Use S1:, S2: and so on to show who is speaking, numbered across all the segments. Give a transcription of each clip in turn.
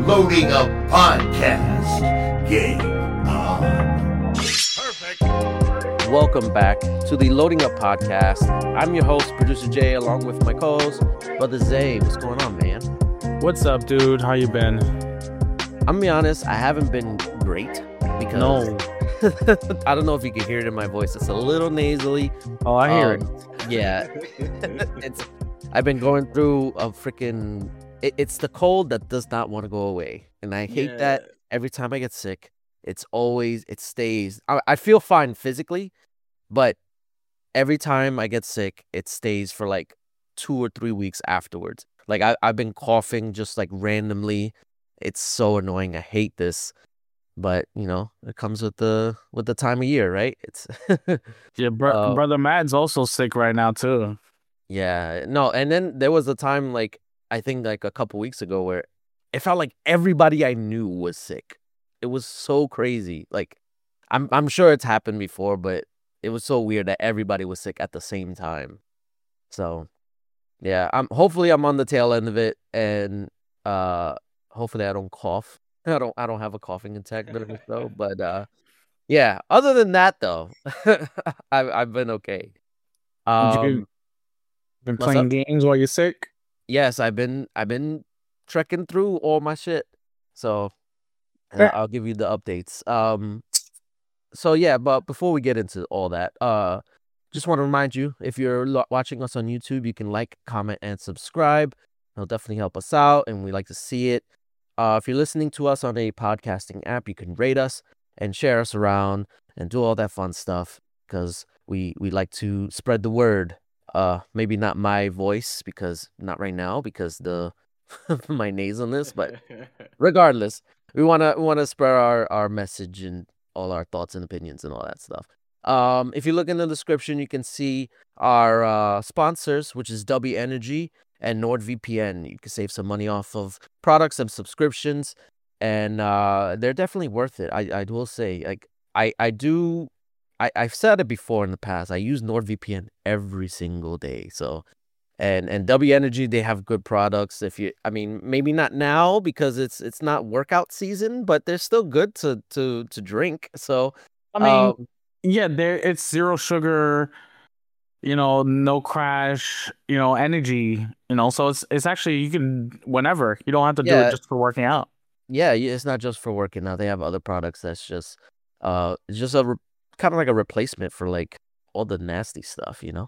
S1: Loading Up Podcast. Game on.
S2: Perfect.
S3: Welcome back to the Loading Up Podcast. I'm your host, Producer Jay, along with my co-host, Brother Zay. What's going on, man?
S4: What's up, dude? How you been?
S3: I'm gonna be honest, I haven't been great because
S4: No.
S3: I don't know if you can hear it in my voice. It's a little nasally.
S4: Oh, I hear it.
S3: Yeah, I've been going through a freaking. It's the cold that does not want to go away, and I hate that. Every time I get sick, it stays. I feel fine physically, but every time I get sick, it stays for like 2 or 3 weeks afterwards. Like I've been coughing just like randomly. It's so annoying. I hate this. But it comes with the time of year, right? It's
S4: Yeah, brother Mad's also sick right now too.
S3: yeah. No, and then there was a time like I think like a couple weeks ago where it felt like everybody I knew was sick. It was so crazy. Like I'm sure it's happened before, but it was so weird that everybody was sick at the same time. So yeah, hopefully I'm on the tail end of it, and hopefully I don't cough. I don't have a coughing attack during the show, but yeah. Other than that, though, I've been okay.
S4: You been
S3: what's
S4: playing
S3: up?
S4: games while you're sick?
S3: Yes, I've been trekking through all my shit, so
S4: Yeah.
S3: I'll give you the updates. So yeah, but before we get into all that, just want to remind you, if you're watching us on YouTube, you can like, comment, and subscribe. It'll definitely help us out, and we like to see it. If you're listening to us on a podcasting app, you can rate us and share us around and do all that fun stuff, because we like to spread the word. Maybe not my voice, because not right now because the my nasalness, but regardless, we wanna spread our message and all our thoughts and opinions and all that stuff. If you look in the description, you can see our sponsors, which is W Energy and NordVPN. You can save some money off of products and subscriptions, and they're definitely worth it. I will say, like I've said it before in the past. I use NordVPN every single day. So, and W Energy, they have good products. Maybe not now because it's not workout season, but they're still good to drink. So,
S4: I mean, yeah, it's zero sugar, no crash, energy, so it's actually you can whenever. You don't have to do
S3: Yeah.
S4: it just for working out.
S3: yeah, it's not just for working out. They have other products that's just it's just a kind of like a replacement for like all the nasty stuff.
S4: Yeah.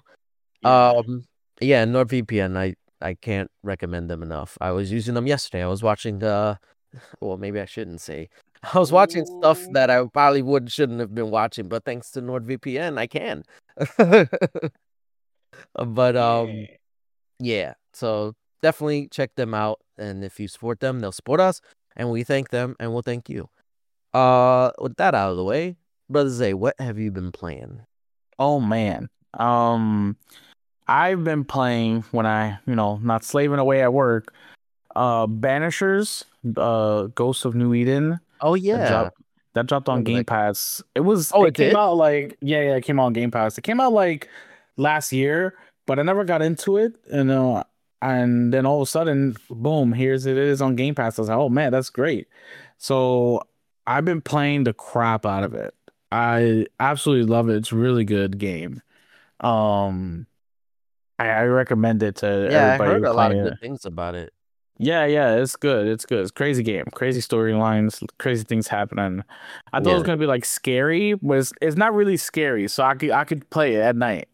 S3: Yeah, NordVPN. I can't recommend them enough. I was using them yesterday. I was watching well, maybe I shouldn't say. I was watching stuff that I probably shouldn't have been watching, but thanks to NordVPN, I can. But yeah. So definitely check them out, and if you support them, they'll support us, and we thank them, and we'll thank you. With that out of the way, Brother Zay, what have you been playing?
S4: Oh man. I've been playing when I, not slaving away at work. Banishers, Ghosts of New Eden.
S3: Oh
S4: That
S3: yeah.
S4: dropped on
S3: Remember
S4: Game
S3: that.
S4: Pass.
S3: Oh, it
S4: came
S3: did?
S4: out like it came out on Game Pass. It came out like last year, but I never got into it, and then all of a sudden, boom, it is on Game Pass. I was like, oh man, that's great. So I've been playing the crap out of it. I absolutely love it. It's a really good game. Um, I recommend it to
S3: Yeah, I
S4: everybody
S3: heard
S4: who
S3: a lot of
S4: play it.
S3: good things about it.
S4: Yeah, it's good. It's good. It's a crazy game, crazy storylines, crazy things happening. I thought it was
S3: Yeah.
S4: gonna be like scary, but it's not really scary. So I could play it at night.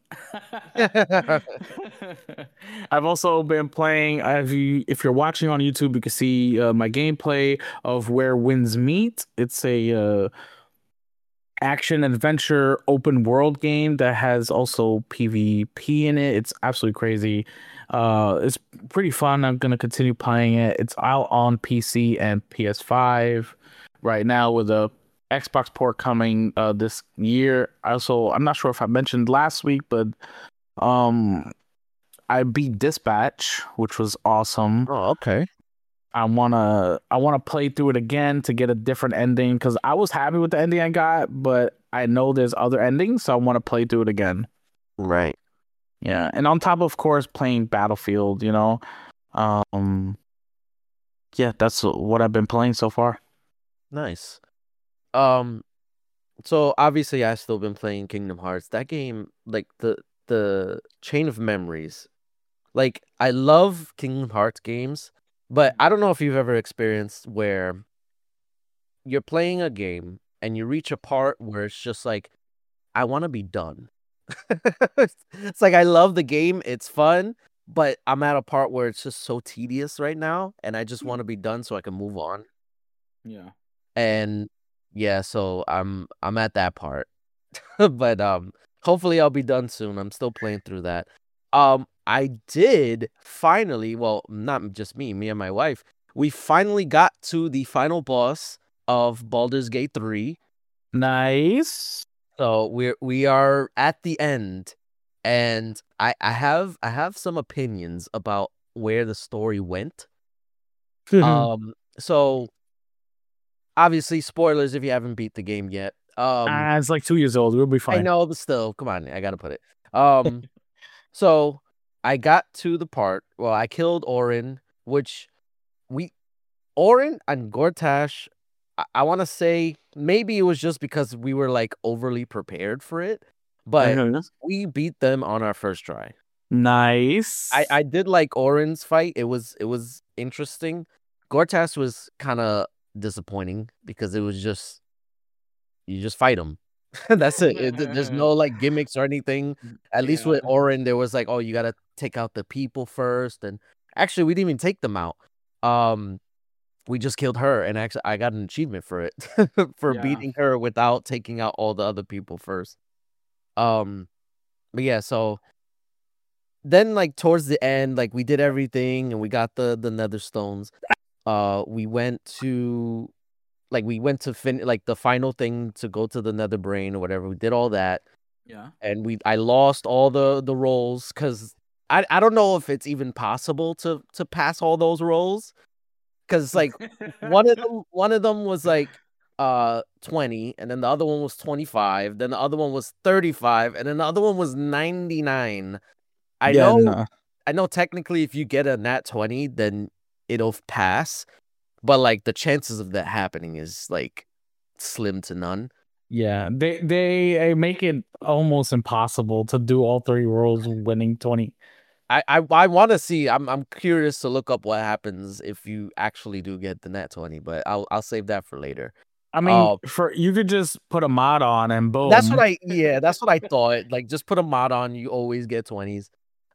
S4: I've also been playing. If you're watching on YouTube, you can see my gameplay of Where Winds Meet. It's a action adventure open world game that has also PvP in it. It's absolutely crazy. It's pretty fun. I'm gonna continue playing it. It's out on PC and PS5 right now with a Xbox port coming this year. Also, I'm not sure if I mentioned last week, but I beat Dispatch, which was awesome.
S3: Oh, okay.
S4: I wanna play through it again to get a different ending because I was happy with the ending I got, but I know there's other endings, so I want to play through it again.
S3: Right.
S4: Yeah, and on top of course playing Battlefield, Um, yeah, that's what I've been playing so far.
S3: Nice. Um, so obviously I've still been playing Kingdom Hearts. That game, like the chain of memories. Like I love Kingdom Hearts games, but I don't know if you've ever experienced where you're playing a game and you reach a part where it's just like, I want to be done. It's like I love the game, it's fun, but I'm at a part where it's just so tedious right now, and I just want to be done so I can move on.
S4: Yeah.
S3: And yeah, so I'm at that part. But hopefully I'll be done soon. I'm still playing through that. I did finally, well, not just me and my wife, we finally got to the final boss of Baldur's Gate 3.
S4: Nice.
S3: So we are at the end, and I have some opinions about where the story went. So obviously spoilers if you haven't beat the game yet.
S4: It's like 2 years old. We'll be
S3: I
S4: fine.
S3: know, but still, come on, I gotta put it. So I got to the part. Well, I killed Orin, which Orin and Gortash. I want to say maybe it was just because we were like overly prepared for it, but we beat them on our first try.
S4: Nice.
S3: I did like Orin's fight. It was interesting. Gortash was kind of disappointing because it was just you just fight him. That's it. There's no like gimmicks or anything. At least with Orin, there was like, oh, you gotta take out the people first, and actually, we didn't even take them out. We just killed her, and actually, I got an achievement for it for beating her without taking out all the other people first. But yeah, so then like towards the end, like we did everything, and we got the Nether stones. We went to like the final thing to go to the Nether Brain or whatever. We did all that.
S4: Yeah.
S3: And I lost all the rolls because I don't know if it's even possible to pass all those rolls. Because like one of them was like 20, and then the other one was 25, then the other one was 35, and then the other one was 99. I know technically if you get a nat 20, then it'll pass. But like the chances of that happening is like slim to none.
S4: Yeah, they make it almost impossible to do all 3 worlds winning 20.
S3: I want to see. I'm curious to look up what happens if you actually do get the nat 20, but I'll save that for later.
S4: I mean, you could just put a mod on and boom.
S3: That's what I thought. Like just put a mod on, you always get 20s.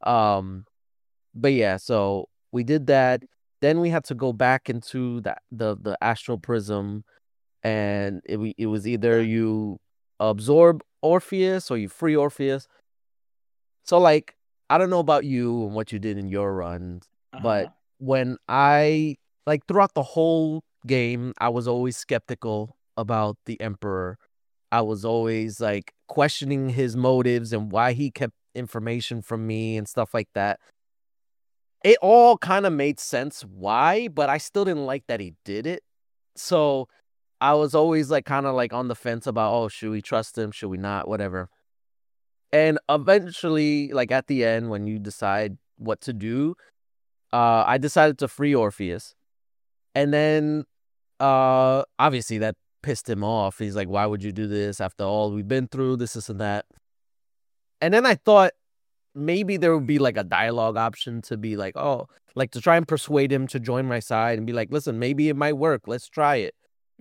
S3: But yeah, so we did that. Then we had to go back into the astral prism, and it was either you absorb Orpheus or you free Orpheus. So like I don't know about you and what you did in your runs, but when I like throughout the whole game, I was always skeptical about the Emperor. I was always like questioning his motives and why he kept information from me and stuff like that. It all kind of made sense why, but I still didn't like that he did it. So I was always like kind of like on the fence about, oh, should we trust him? Should we not? Whatever. And eventually, like at the end, when you decide what to do, I decided to free Orpheus. And then obviously that pissed him off. He's like, why would you do this after all we've been through, this and that? And then I thought maybe there would be like a dialogue option to be like, oh, like to try and persuade him to join my side and be like, listen, maybe it might work. Let's try it.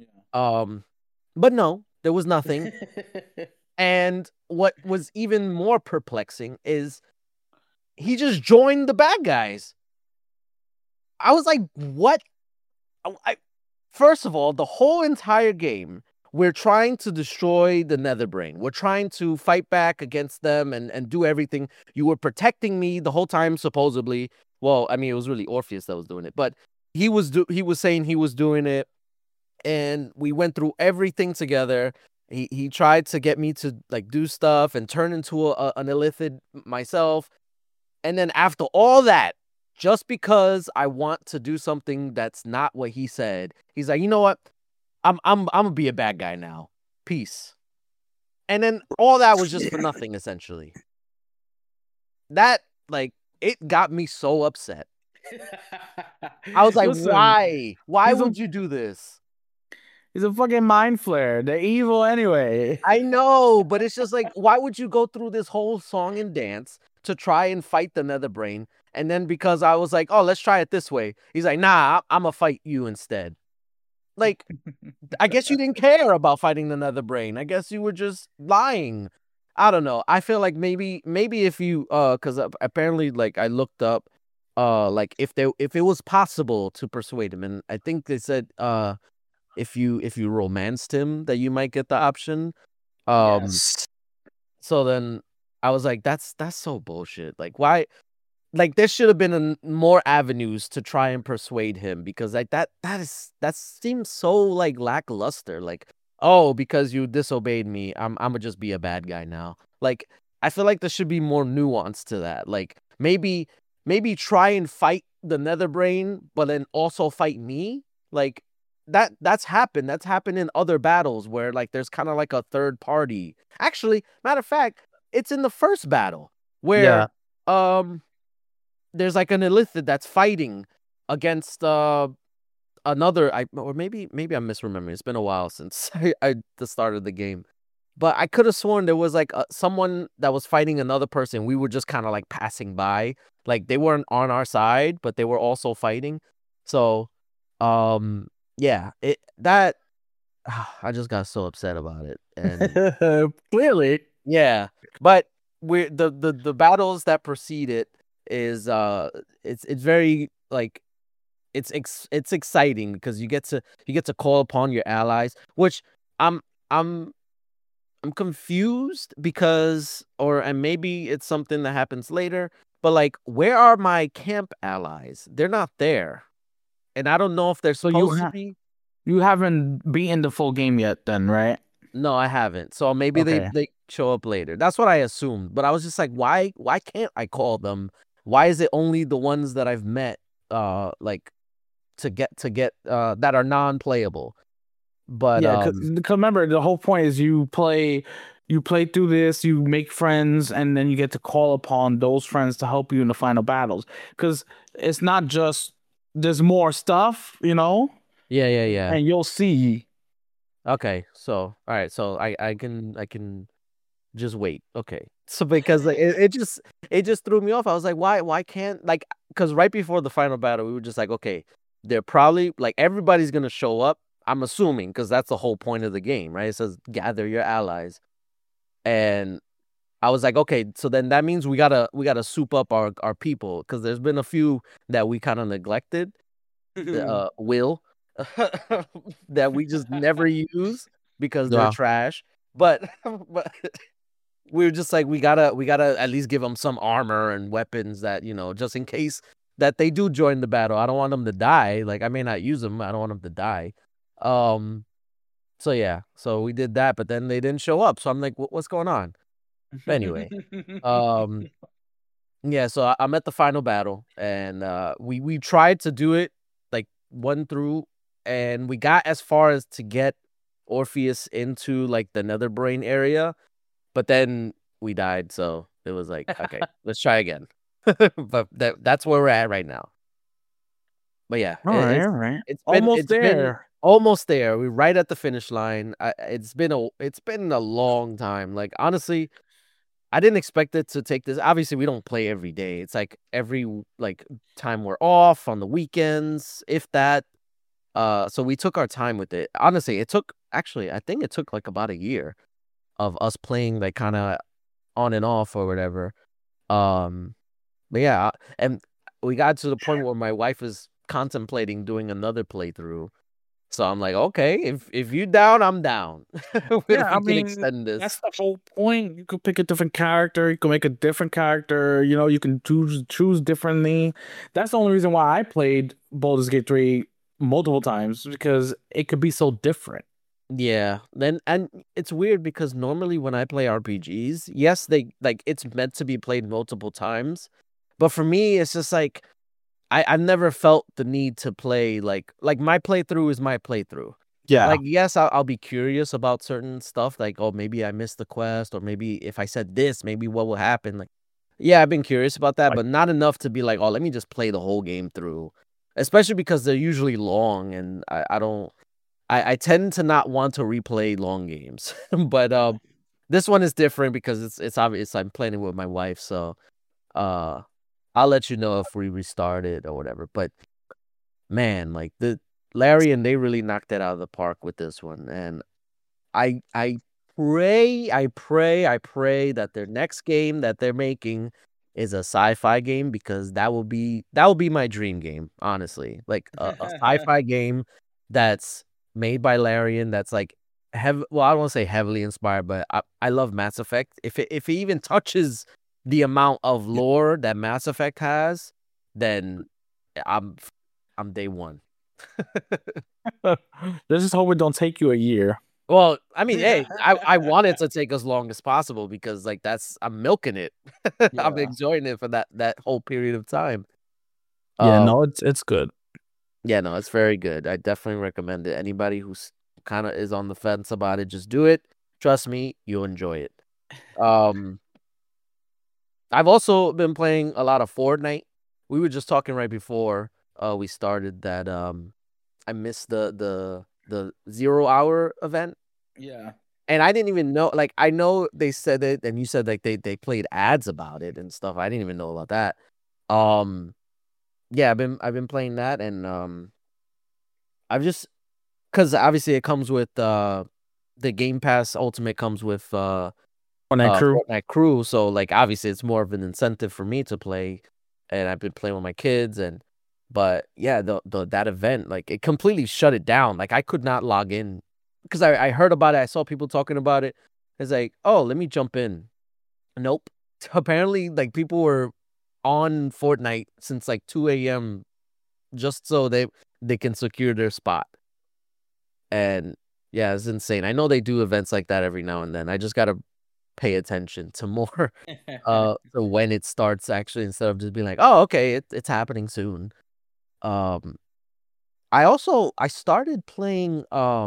S3: But no, there was nothing. And what was even more perplexing is he just joined the bad guys. I was like, what? First of all, the whole entire game, we're trying to destroy the Netherbrain. We're trying to fight back against them and do everything. You were protecting me the whole time, supposedly. Well, I mean, it was really Orpheus that was doing it, but he was saying he was doing it, and we went through everything together. He tried to get me to like do stuff and turn into an illithid myself. And then after all that, just because I want to do something that's not what he said, he's like, you know what? I'm gonna be a bad guy now. Peace. And then all that was just for nothing, essentially. That like it got me so upset. I was like,
S4: Listen,
S3: why? Why
S4: he's a
S3: would you do this?
S4: he's a fucking mind flare. They're evil anyway.
S3: I know, but it's just like, why would you go through this whole song and dance to try and fight the Nether Brain? And then because I was like, oh, let's try it this way. He's like, nah, I'm gonna fight you instead. Like, I guess you didn't care about fighting the Nether Brain. I guess you were just lying. I don't know. I feel like maybe if you because apparently like I looked up like if it was possible to persuade him, and I think they said if you romanced him that you might get the option.
S4: Yes.
S3: So then I was like, that's so bullshit. Like why? Like there should have been more avenues to try and persuade him because like that seems so like lackluster. Like oh, because you disobeyed me, I'm gonna just be a bad guy now. Like I feel like there should be more nuance to that. Like maybe try and fight the Nether Brain, but then also fight me. Like that's happened. That's happened in other battles where like there's kind of like a third party. Actually, matter of fact, it's in the first battle
S4: Yeah.
S3: where there's like an illithid that's fighting against another or maybe I'm misremembering. It's been a while since I the start of the game. But I could have sworn there was like someone that was fighting another person. We were just kind of like passing by. Like they weren't on our side, but they were also fighting. So yeah, it that I just got so upset about it. And
S4: Clearly.
S3: yeah, but we the battles that precede it is it's very like it's exciting because you get to call upon your allies, which I'm I'm I'm confused because and maybe it's something that happens later, but like where are my camp allies? They're not there. And I don't know if they're
S4: So you
S3: supposed to be.
S4: you haven't beaten the full game yet then, right?
S3: No, I haven't. So maybe
S4: Okay.
S3: they show up later. That's what I assumed. But I was just like, why can't I call them? Why is it only the ones that I've met like to get that are non-playable? But
S4: Yeah, because remember the whole point is you play through this, you make friends, and then you get to call upon those friends to help you in the final battles. Because it's not just there's more stuff,
S3: yeah.
S4: and you'll see.
S3: Okay. So all right, so I can just wait. Okay. So because like, it just threw me off. I was like, why can't like because right before the final battle, we were just like, okay, they're probably like everybody's gonna show up. I'm assuming because that's the whole point of the game, right? It says gather your allies, and I was like, okay, so then that means we gotta soup up our people because there's been a few that we kind of neglected. Will that we just never use because they're
S4: Yeah.
S3: trash. But but we were just like we gotta at least give them some armor and weapons that just in case that they do join the battle. I don't want them to die. Like I may not use them. I don't want them to die. Um. So yeah. So we did that, but then they didn't show up. So I'm like, what's going on? But anyway. Um. Yeah. So I'm at the final battle, and we tried to do it like one through, and we got as far as to get Orpheus into like the Nether Brain area. But then we died, so it was like, okay, let's try again. But that's where we're at right now. But yeah,
S4: All right, all right.
S3: it's been
S4: Almost
S3: it's been
S4: there.
S3: almost there. We're right at the finish line. It's been a long time. Like honestly, I didn't expect it to take this. Obviously, we don't play every day. It's like every like time we're off on the weekends, if that. So we took our time with it. Honestly, I think it took like about a year of us playing like kind of on and off or whatever. Um, but yeah, and we got to the point where my wife is contemplating doing another playthrough. So I'm like, okay, if you down, I'm down.
S4: Yeah,
S3: If
S4: I
S3: we can
S4: mean,
S3: extend
S4: that's
S3: this.
S4: the whole point. You could pick a different character. You can make a different character. You can choose differently. That's the only reason why I played Baldur's Gate 3 multiple times because it could be so different.
S3: Yeah, then and it's weird because normally when I play RPGs, yes, they like it's meant to be played multiple times, but for me, it's just like I've never felt the need to play like my playthrough is my playthrough.
S4: Yeah.
S3: Like, yes, I'll be curious about certain stuff, like, oh, maybe I missed the quest, or maybe if I said this, maybe what will happen. Like, Yeah, I've been curious about that,
S4: Like,
S3: but not enough to be like, oh, let me just play the whole game through. Especially because they're usually long, and I don't. I tend to not want to replay long games, but this one is different because it's obvious I'm playing it with my wife, so uh, I'll let you know if we restart it or whatever. But man, like the Larry and they really knocked it out of the park with this one, and I pray that their next game that they're making is a sci-fi game because that will be my dream game, honestly. Like a sci-fi game that's made by Larian that's like well, I don't want to say heavily inspired, but I love Mass Effect. If it even touches the amount of lore that Mass Effect has, then I'm I'm day one.
S4: let's just hope it don't take you a year.
S3: Well, I mean, hey, I want it to take as long as possible because like I'm milking it. I'm
S4: Yeah.
S3: enjoying it for that whole period of time.
S4: Yeah,
S3: Um,
S4: no, it's good.
S3: yeah, no, it's very good. I definitely recommend it. Anybody who's kind of is on the fence about it, just do it. Trust me, you'll enjoy it. Um, I've also been playing a lot of Fortnite. We were just talking right before we started that I missed the 0 hour event.
S4: Yeah.
S3: And I didn't even know, like, I know they said it, and you said like they played ads about it and stuff. I didn't even know about that. Um, yeah, I've been playing that, and I've just because obviously it comes with the Game Pass Ultimate comes with
S4: On that crew.
S3: Fortnite Crew, so like obviously it's more of an incentive for me to play, and I've been playing with my kids, and but yeah, the that event like it completely shut it down. Like I could not log in because I heard about it. I saw people talking about it. It's like, oh, let me jump in. Nope. Apparently, like people were on Fortnite since like 2 a.m. just so they can secure their spot. And yeah, it's insane. I know they do events like that every now and then. I just gotta pay attention to more to when it starts actually instead of just being like, oh, okay, it's happening soon. Um I started playing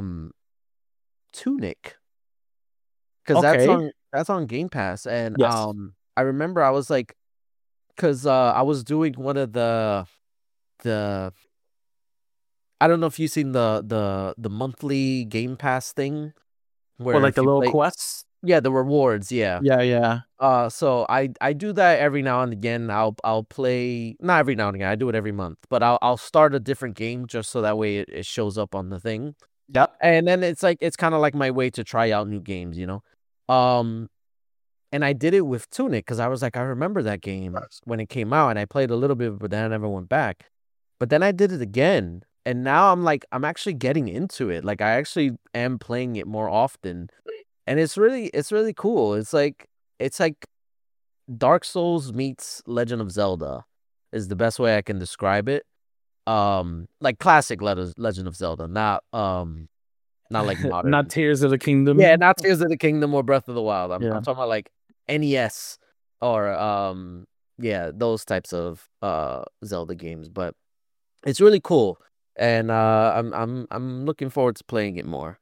S3: Tunic because
S4: Okay.
S3: that's on Game Pass, and
S4: Yes.
S3: I remember I was like, because I was doing one of the I don't know if you've seen the monthly Game Pass thing
S4: Or
S3: where
S4: like
S3: if
S4: the
S3: you
S4: little
S3: play,
S4: quests.
S3: yeah, the rewards, yeah.
S4: Yeah, yeah.
S3: So I do that every now and again. I'll play, not every now and again. I do it every month, but I'll start a different game just so that way it shows up on the thing.
S4: Yep.
S3: And then it's kind of like my way to try out new games, you know. And I did it with Tunic because I was like, I remember that game when it came out, and I played a little bit, but then I never went back. But then I did it again, and now I'm like, I'm actually getting into it. Like I actually am playing it more often, and it's really cool. It's like Dark Souls meets Legend of Zelda is the best way I can describe it. Like classic Legend of Zelda, not like
S4: Not
S3: modern.
S4: Tears of the
S3: Yeah,
S4: Kingdom.
S3: not Tears of the Kingdom or Breath of the Wild. I'm
S4: Yeah.
S3: talking about like NES or yeah, those types of Zelda games. But it's really cool, and I'm looking forward to playing it more.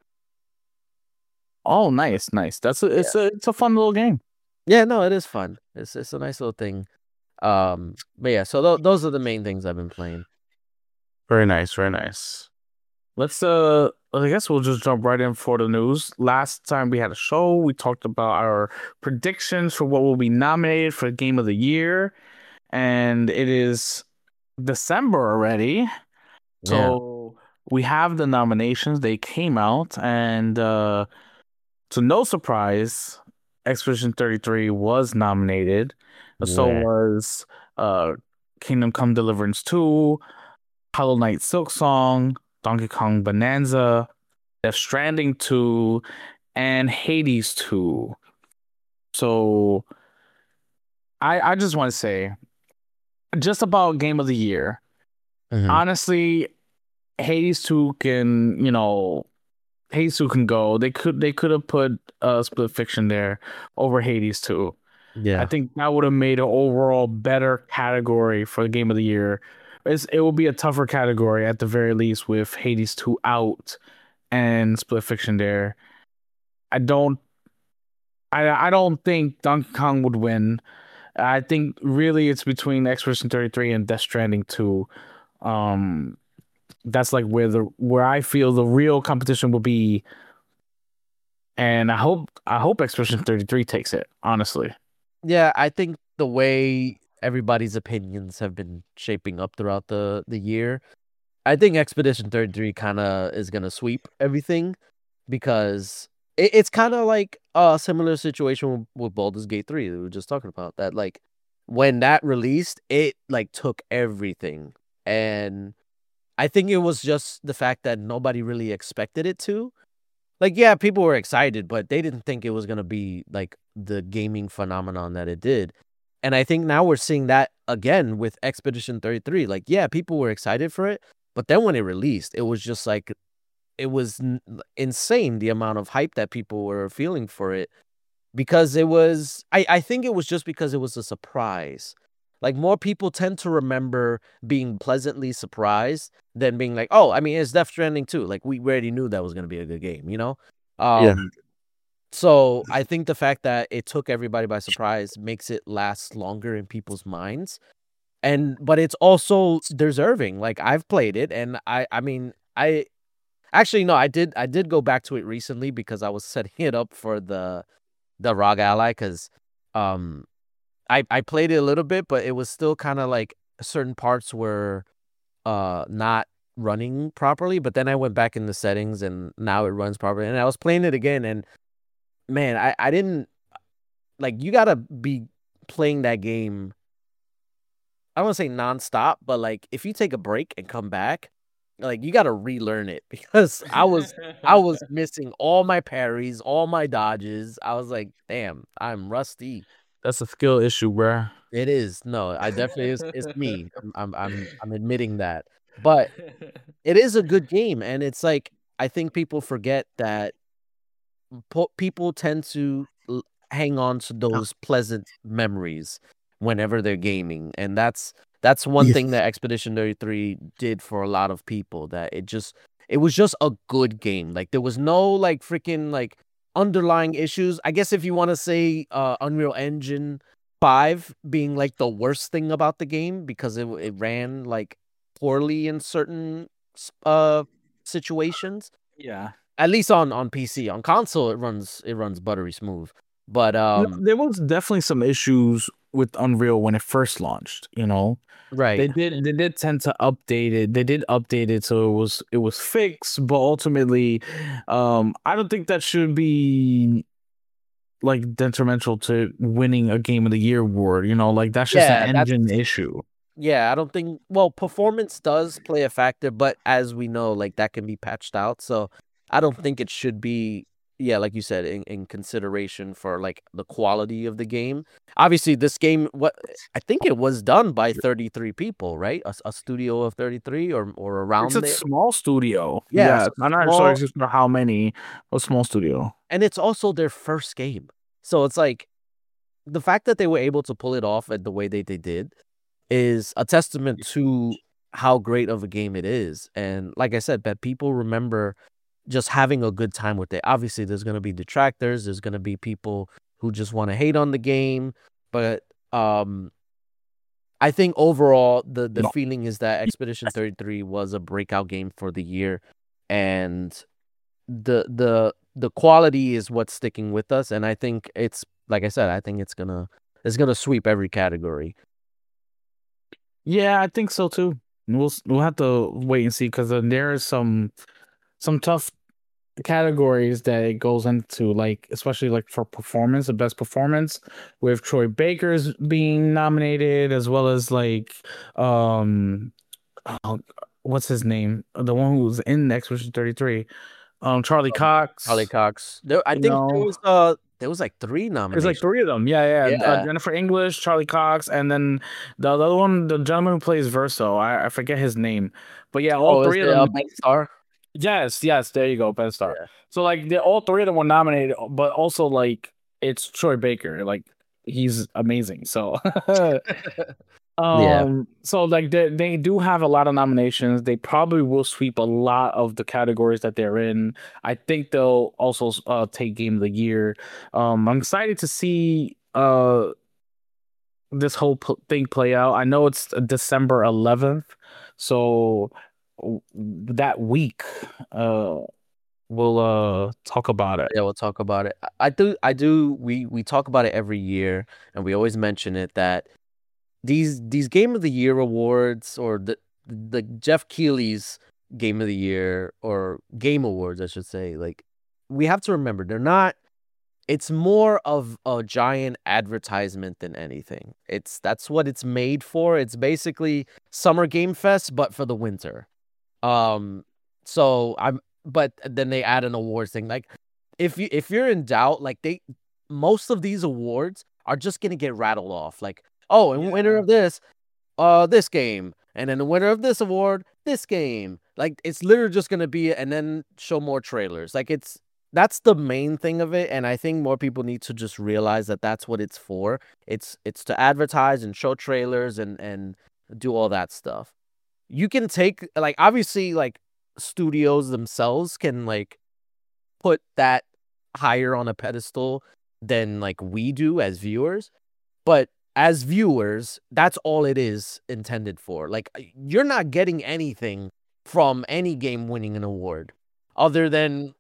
S4: Oh, nice, nice.
S3: Yeah,
S4: It's a fun little game.
S3: yeah, no, it is fun. It's a nice little thing. But yeah, so those are the main things I've been playing.
S4: Very nice, very nice. Let's I guess we'll just jump right in for the news. Last time we had a show, we talked about our predictions for what will be nominated for Game of the Year, and it is December already.
S3: Yeah,
S4: So we have the nominations. They came out, and to no surprise, Expedition 33 was nominated. So
S3: yeah,
S4: was uh Kingdom Come Deliverance 2, Hollow Knight Silk Song, Donkey Kong Bonanza, Death Stranding 2, and Hades 2. So I just want to say, just about Game of the Year.
S3: hmm
S4: Honestly, Hades 2 can, Hades 2 can go. They could have put Split Fiction there over Hades 2. I
S3: yeah,
S4: think that would have made an overall better category for the Game of the Year. It will be a tougher category at the very least with Hades 2 out and Split Fiction there. I don't I don't think Donkey Kong would win. I think really it's between Expedition 33 and Death Stranding 2. That's like where I feel the real competition will be, and I hope Expedition 33 takes it, honestly.
S3: Yeah, I think the way everybody's opinions have been shaping up throughout the year, I think Expedition 33 kind of is gonna sweep everything because it's kind of like a similar situation with Baldur's Gate 3 that we were just talking about. That like when that released, it like took everything, and I think it was just the fact that nobody really expected it to. Like, yeah, people were excited, but they didn't think it was gonna be like the gaming phenomenon that it did. And I think now we're seeing that again with Expedition 33. Like, yeah, people were excited for it, but then when it released, it was just like it was insane the amount of hype that people were feeling for it because it was I think it was just because it was a surprise. Like more people tend to remember being pleasantly surprised than being like, oh, I mean, it's Death Stranding too. Like we already knew that was gonna be a good game, you know?
S4: Yeah.
S3: So I think the fact that it took everybody by surprise makes it last longer in people's minds. But it's also deserving. Like I've played it and I mean I actually no, I did go back to it recently because I was setting it up for the ROG Ally because um I played it a little bit, but it was still kind of like certain parts were not running properly. But then I went back in the settings and now it runs properly. And I was playing it again, and man, I didn't like you gotta be playing that game. I don't want to say nonstop, but like if you take a break and come back, like you gotta relearn it because I was missing all my parries, all my dodges. I was like, damn, I'm rusty.
S4: That's a skill issue, bruh.
S3: It is. No, I definitely it's me. I'm admitting that. But it is a good game and it's like I think people forget that people tend to hang on to those pleasant memories whenever they're gaming, and that's one
S4: Yeah.
S3: thing that Expedition 33 did for a lot of people, that it was just a good game. Like there was no like freaking like underlying issues. I guess if you want to say Unreal Engine 5 being like the worst thing about the game because it ran like poorly in certain situations,
S4: Yeah.
S3: at least on PC. On console, it runs buttery smooth. But
S4: No, there was definitely some issues with Unreal when it first launched, you know.
S3: right,
S4: They did tend to update it. They did update it so it was fixed, but ultimately I don't think that should be like detrimental to winning a Game of the Year award, you know, like that's just
S3: yeah,
S4: an engine issue.
S3: yeah. I don't think. Well, performance does play a factor, but as we know, like that can be patched out. So I don't think it should be. Yeah, like you said, in consideration for like the quality of the game. Obviously, this game, what I think it was done by 33 people, right? A studio of 33 or
S4: It's
S3: around
S4: a
S3: there.
S4: small studio.
S3: Yeah,
S4: Yeah,
S3: so
S4: I'm not
S3: small.
S4: sure just how many. A small studio.
S3: And it's also their first game. So it's like the fact that they were able to pull it off at the way they did is a testament to how great of a game it is. And like I said, that people remember just having a good time with it. Obviously, there's going to be detractors, there's going to be people who just want to hate on the game, but I think overall the
S4: No.
S3: feeling is that Expedition 33 was a breakout game for the year, and the quality is what's sticking with us, and I think it's like I said, I think it's gonna sweep every category.
S4: Yeah, I think so too. We'll have to wait and see because there is some tough categories that it goes into, like especially like for performance, the best performance, with Troy Baker's being nominated as well as like um oh, what's his name, the one who's in Expedition 33, Charlie
S3: Charlie
S4: Cox.
S3: Cox. I
S4: You
S3: think
S4: know,
S3: there was like three
S4: there's like
S3: nominations.
S4: three of them. Yeah.
S3: Yeah.
S4: Jennifer English, Charlie Cox, and then the other one, the gentleman who plays Verso. I forget his name, but yeah, all
S3: Oh, is
S4: three of
S3: it
S4: them.
S3: Ben Star?
S4: Yes, there you go, Ben Star.
S3: Yeah.
S4: So like all three of them were nominated, but also like it's Troy Baker, like he's amazing. So
S3: Yeah.
S4: so like they do have a lot of nominations. They probably will sweep a lot of the categories that they're in. I think they'll also take Game of the Year. I'm excited to see this whole thing play out. I know it's December 11th, so that week, we'll talk about it.
S3: Yeah, we'll talk about it. I do. We talk about it every year, and we always mention it that these Game of the Year awards, or the Jeff Keighley's Game of the Year, or Game Awards, I should say. Like, we have to remember, they're not. It's more of a giant advertisement than anything. That's what it's made for. It's basically Summer Game Fest, but for the winter. Um, but then they add an awards thing. Like, if you're in doubt, like, most of these awards are just gonna get rattled off. Like, oh, and winner of this game, and then the winner of this award, this game. Like, it's literally just gonna be, and then show more trailers. Like, that's the main thing of it, and I think more people need to just realize that that's what it's for. It's to advertise and show trailers and do all that stuff. You can take, like, obviously, like, studios themselves can, like, put that higher on a pedestal than, like, we do as viewers, but as viewers, that's all it is intended for. Like, you're not getting anything from any game winning an award other than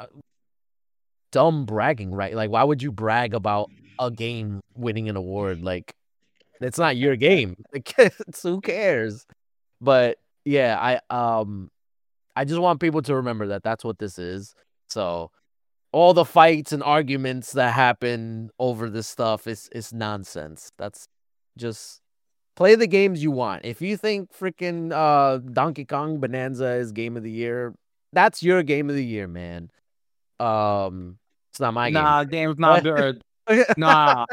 S3: dumb bragging, right? Like, why would you brag about a game winning an award? Like, it's not your game. Like, who cares? But yeah, I just want people to remember that that's what this is. So all the fights and arguments that happen over this stuff is nonsense. That's just play the games you want. If you think freaking Donkey Kong Bonanza is Game of the Year, that's your Game of the Year, man. It's not my game.
S4: Nah, game's not good. Nah.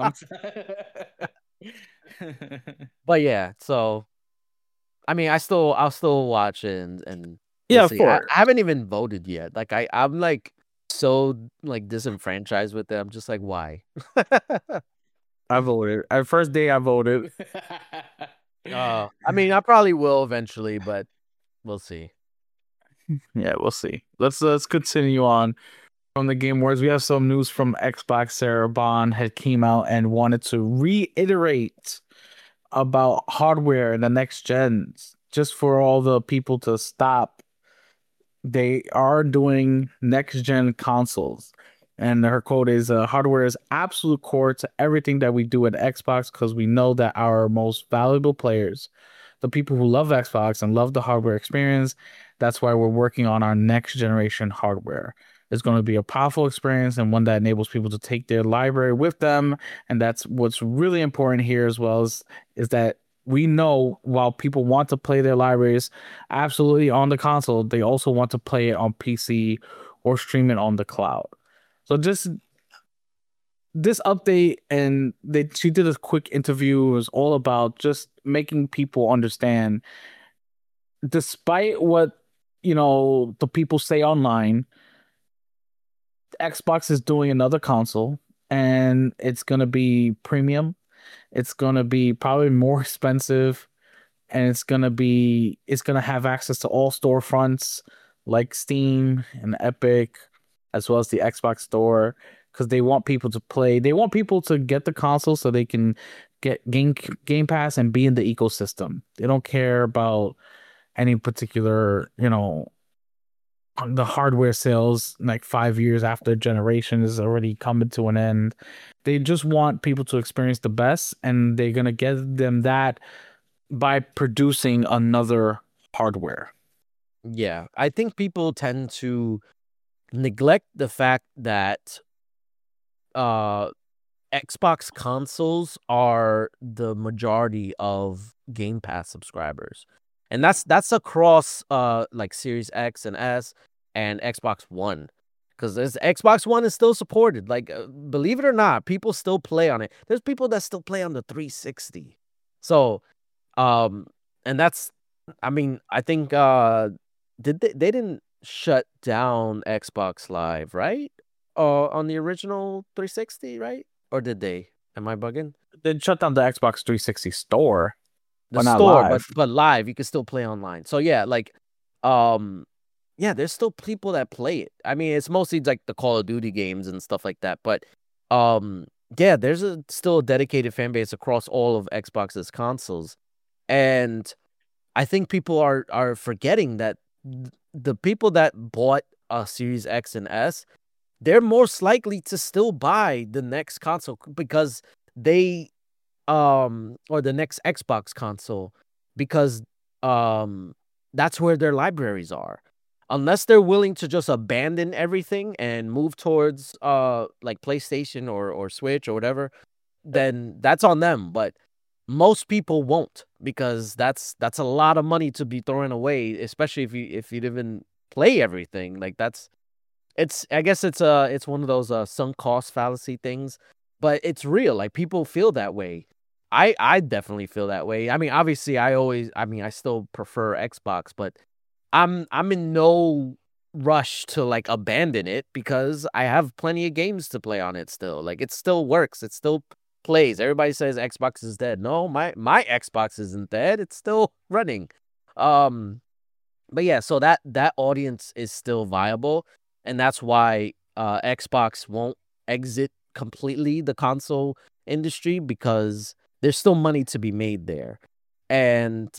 S3: But yeah, so I mean, I'll still watch it, and
S4: Yeah,
S3: we'll
S4: of
S3: see.
S4: course.
S3: I haven't even voted yet. Like, I'm like so, like, disenfranchised with it. I'm just like, why?
S4: I voted. At first day I voted.
S3: I mean, I probably will eventually, but we'll see.
S4: Yeah, we'll see. Let's continue on from the Game Awards. We have some news from Xbox. Sarah Bond had came out and wanted to reiterate about hardware in the next gens, just for all the people to stop. They are doing next gen consoles. And her quote is hardware is absolute core to everything that we do at Xbox, because we know that our most valuable players, the people who love Xbox and love the hardware experience, that's why we're working on our next generation hardware. It's going to be a powerful experience and one that enables people to take their library with them. And that's what's really important here as well, is that we know while people want to play their libraries absolutely on the console, they also want to play it on PC or stream it on the cloud. So just this update, and she did a quick interview. It was all about just making people understand, despite what the people say online, Xbox is doing another console, and it's gonna be premium. It's gonna be probably more expensive, and it's gonna have access to all storefronts like Steam and Epic, as well as the Xbox Store, because they want people to play. They want people to get the console so they can get Game Pass and be in the ecosystem. They don't care about any particular, the hardware sales like 5 years after generation is already coming to an end. They just want people to experience the best, and they're gonna get them that by producing another hardware.
S3: Yeah, I think people tend to neglect the fact that Xbox consoles are the majority of Game Pass subscribers. And that's across like Series X and S and Xbox One. Because Xbox One is still supported. Like, believe it or not, people still play on it. There's people that still play on the 360. So, and that's, I mean, I think they didn't shut down Xbox Live, right? On the original 360, right? Or did they? Am I bugging?
S4: They shut down the Xbox 360 store.
S3: The
S4: not
S3: store,
S4: live.
S3: but live, you can still play online. So yeah, like, yeah, there's still people that play it. I mean, it's mostly like the Call of Duty games and stuff like that. But yeah, there's still a dedicated fan base across all of Xbox's consoles, and I think people are forgetting that the people that bought a Series X and S, they're most likely to still buy the next console because they or the next Xbox console because that's where their libraries are. Unless they're willing to just abandon everything and move towards like PlayStation or Switch or whatever, then that's on them. But most people won't because that's a lot of money to be throwing away, especially if you even play everything. Like it's I guess it's one of those sunk cost fallacy things, but it's real. Like people feel that way. I definitely feel that way. I mean, obviously I still prefer Xbox, but I'm in no rush to like abandon it because I have plenty of games to play on it still. Like it still works. It still plays. Everybody says Xbox is dead. No, my Xbox isn't dead. It's still running. Um but yeah, so that audience is still viable, and that's why Xbox won't exit completely the console industry because there's still money to be made there. And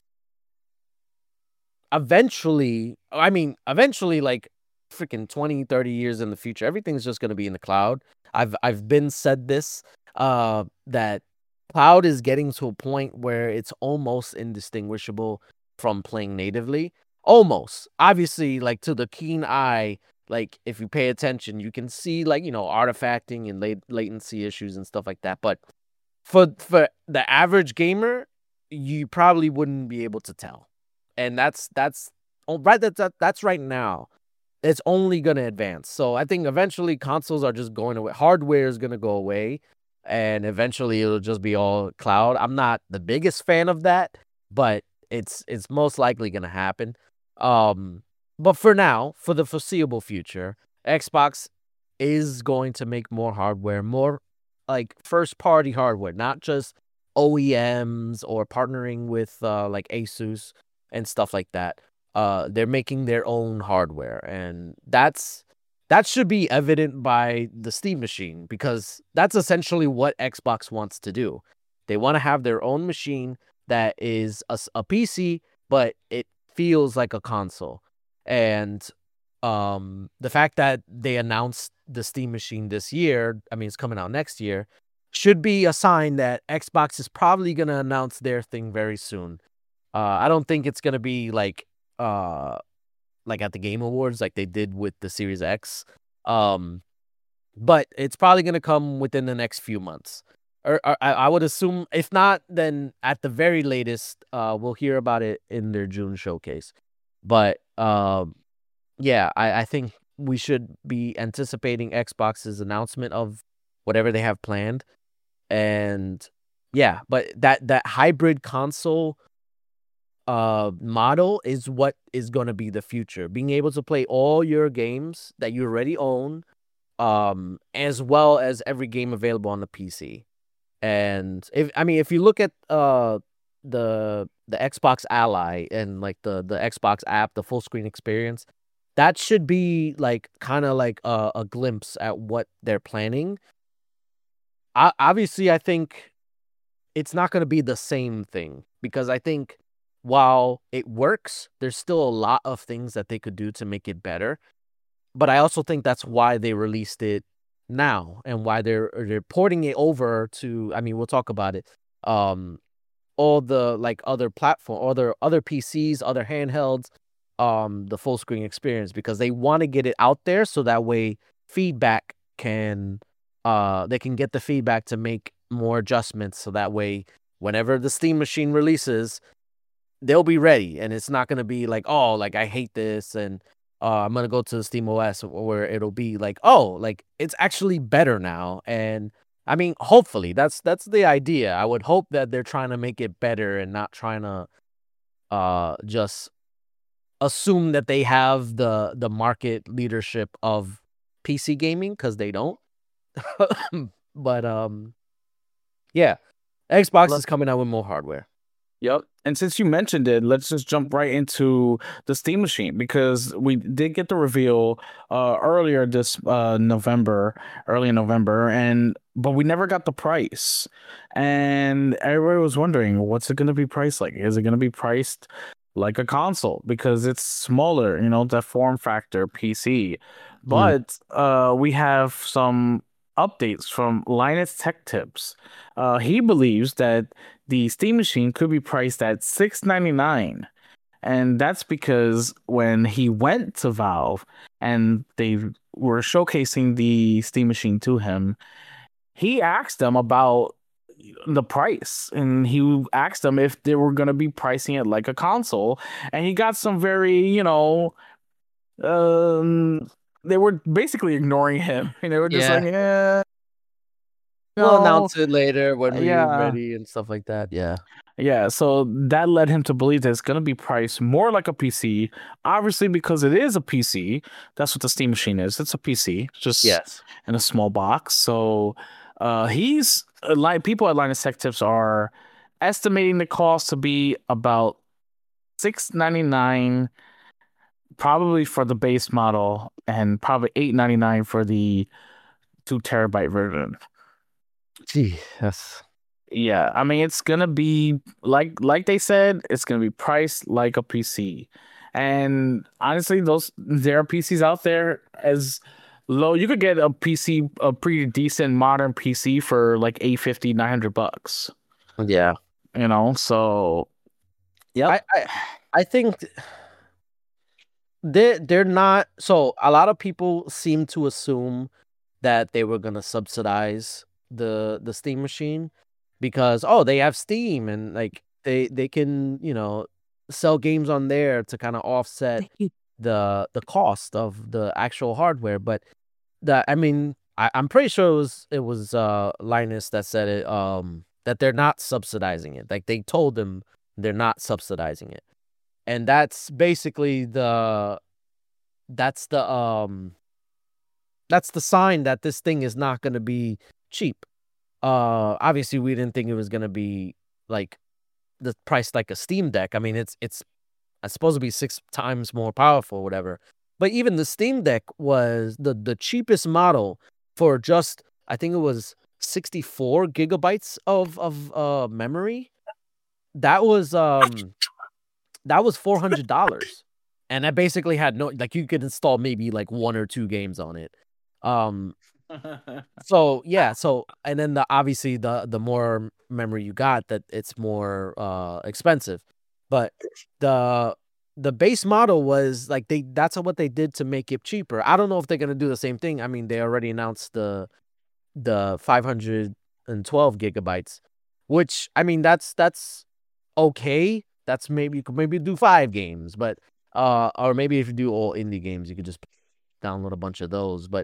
S3: eventually like freaking 20, 30 years in the future, everything's just going to be in the cloud. I've been said this that cloud is getting to a point where it's almost indistinguishable from playing natively. Almost. Obviously, like to the keen eye, like if you pay attention, you can see like, artifacting and latency issues and stuff like that. But for the average gamer, you probably wouldn't be able to tell. And that's right now. It's only going to advance. So I think eventually consoles are just going away. Hardware is going to go away, and eventually it'll just be all cloud. I'm not the biggest fan of that, but it's most likely going to happen. But for now, for the foreseeable future, Xbox is going to make more hardware, more like first party hardware, not just OEMs or partnering with like Asus and stuff like that. They're making their own hardware, and that should be evident by the Steam machine because that's essentially what Xbox wants to do. They want to have their own machine that is a PC, but it feels like a console. And the fact that they announced the Steam machine this year, I mean it's coming out next year, should be a sign that Xbox is probably going to announce their thing very soon. I don't think it's going to be like at the Game Awards like they did with the Series X. But it's probably going to come within the next few months. Or I would assume if not, then at the very latest, we'll hear about it in their June showcase. But yeah, I think we should be anticipating Xbox's announcement of whatever they have planned. And yeah, but that hybrid console model is what is going to be the future. Being able to play all your games that you already own, as well as every game available on the PC. And if you look at the Xbox Ally and like the Xbox app, the full screen experience, that should be like kind of like a glimpse at what they're planning. Obviously, I think it's not going to be the same thing because I think while it works, there's still a lot of things that they could do to make it better. But I also think that's why they released it now and why they're porting it over to, I mean, we'll talk about it. All the like other platform, other PCs, other handhelds, the full screen experience, because they want to get it out there so that way feedback can they can get the feedback to make more adjustments, so that way whenever the Steam machine releases, they'll be ready, and it's not gonna be like, oh, like I hate this, and I'm gonna go to the Steam OS where it'll be like, oh, like it's actually better now. And I mean, hopefully that's the idea. I would hope that they're trying to make it better and not trying to just assume that they have the market leadership of PC gaming, because they don't. But yeah, Xbox is coming out with more hardware.
S4: Yep. And since you mentioned it, let's just jump right into the Steam Machine because we did get the reveal earlier this November, early in November, and but we never got the price. And everybody was wondering, what's it going to be priced like? Is it going to be priced like a console because it's smaller, the form factor PC?
S3: Mm.
S4: But we have some updates from Linus Tech Tips. He believes that the Steam Machine could be priced at $6.99. And that's because when he went to Valve and they were showcasing the Steam Machine to him, he asked them about the price and he asked them if they were going to be pricing it like a console. And he got some very, they were basically ignoring him. And they were just
S3: Yeah.
S4: like, yeah.
S3: We'll
S4: No,
S3: announce it later when we're
S4: yeah.
S3: ready and stuff like that. Yeah.
S4: Yeah, so that led him to believe that it's going to be priced more like a PC. Obviously, because it is a PC, that's what the Steam Machine is. It's a PC, just
S3: Yes.
S4: in a small box. So he's like people at Linus Tech Tips are estimating the cost to be about $6.99, probably for the base model, and probably $8.99 for the 2 TB version.
S3: Gee, that's
S4: Yeah, I mean it's gonna be like they said, it's gonna be priced like a PC. And honestly, there are PCs out there as low. You could get a PC, a pretty decent modern PC for like 850, $900.
S3: yeah.
S4: So
S3: I, I I think they're not. So a lot of people seem to assume that they were gonna subsidize the Steam Machine because they have Steam and like they can sell games on there to kind of offset the cost of the actual hardware. But I'm pretty sure it was Linus that said it that they're not subsidizing it. Like they told them they're not subsidizing it. And that's basically that's the sign that this thing is not going to be cheap. Obviously we didn't think it was going to be like the price like a Steam Deck. I mean, it's supposed to be 6 times more powerful or whatever. But even the Steam Deck was the cheapest model for just, I think it was 64 gigabytes of memory. That was $400. And that basically had no, like, you could install maybe like 1 or 2 games on it. So yeah, and then obviously the more memory you got, that it's more expensive. But the base model was like that's what they did to make it cheaper. I don't know if they're gonna do the same thing. I mean, they already announced the 512 gigabytes, which, I mean, that's okay. That's maybe you could maybe do 5 games, but or maybe if you do all indie games, you could just download a bunch of those. But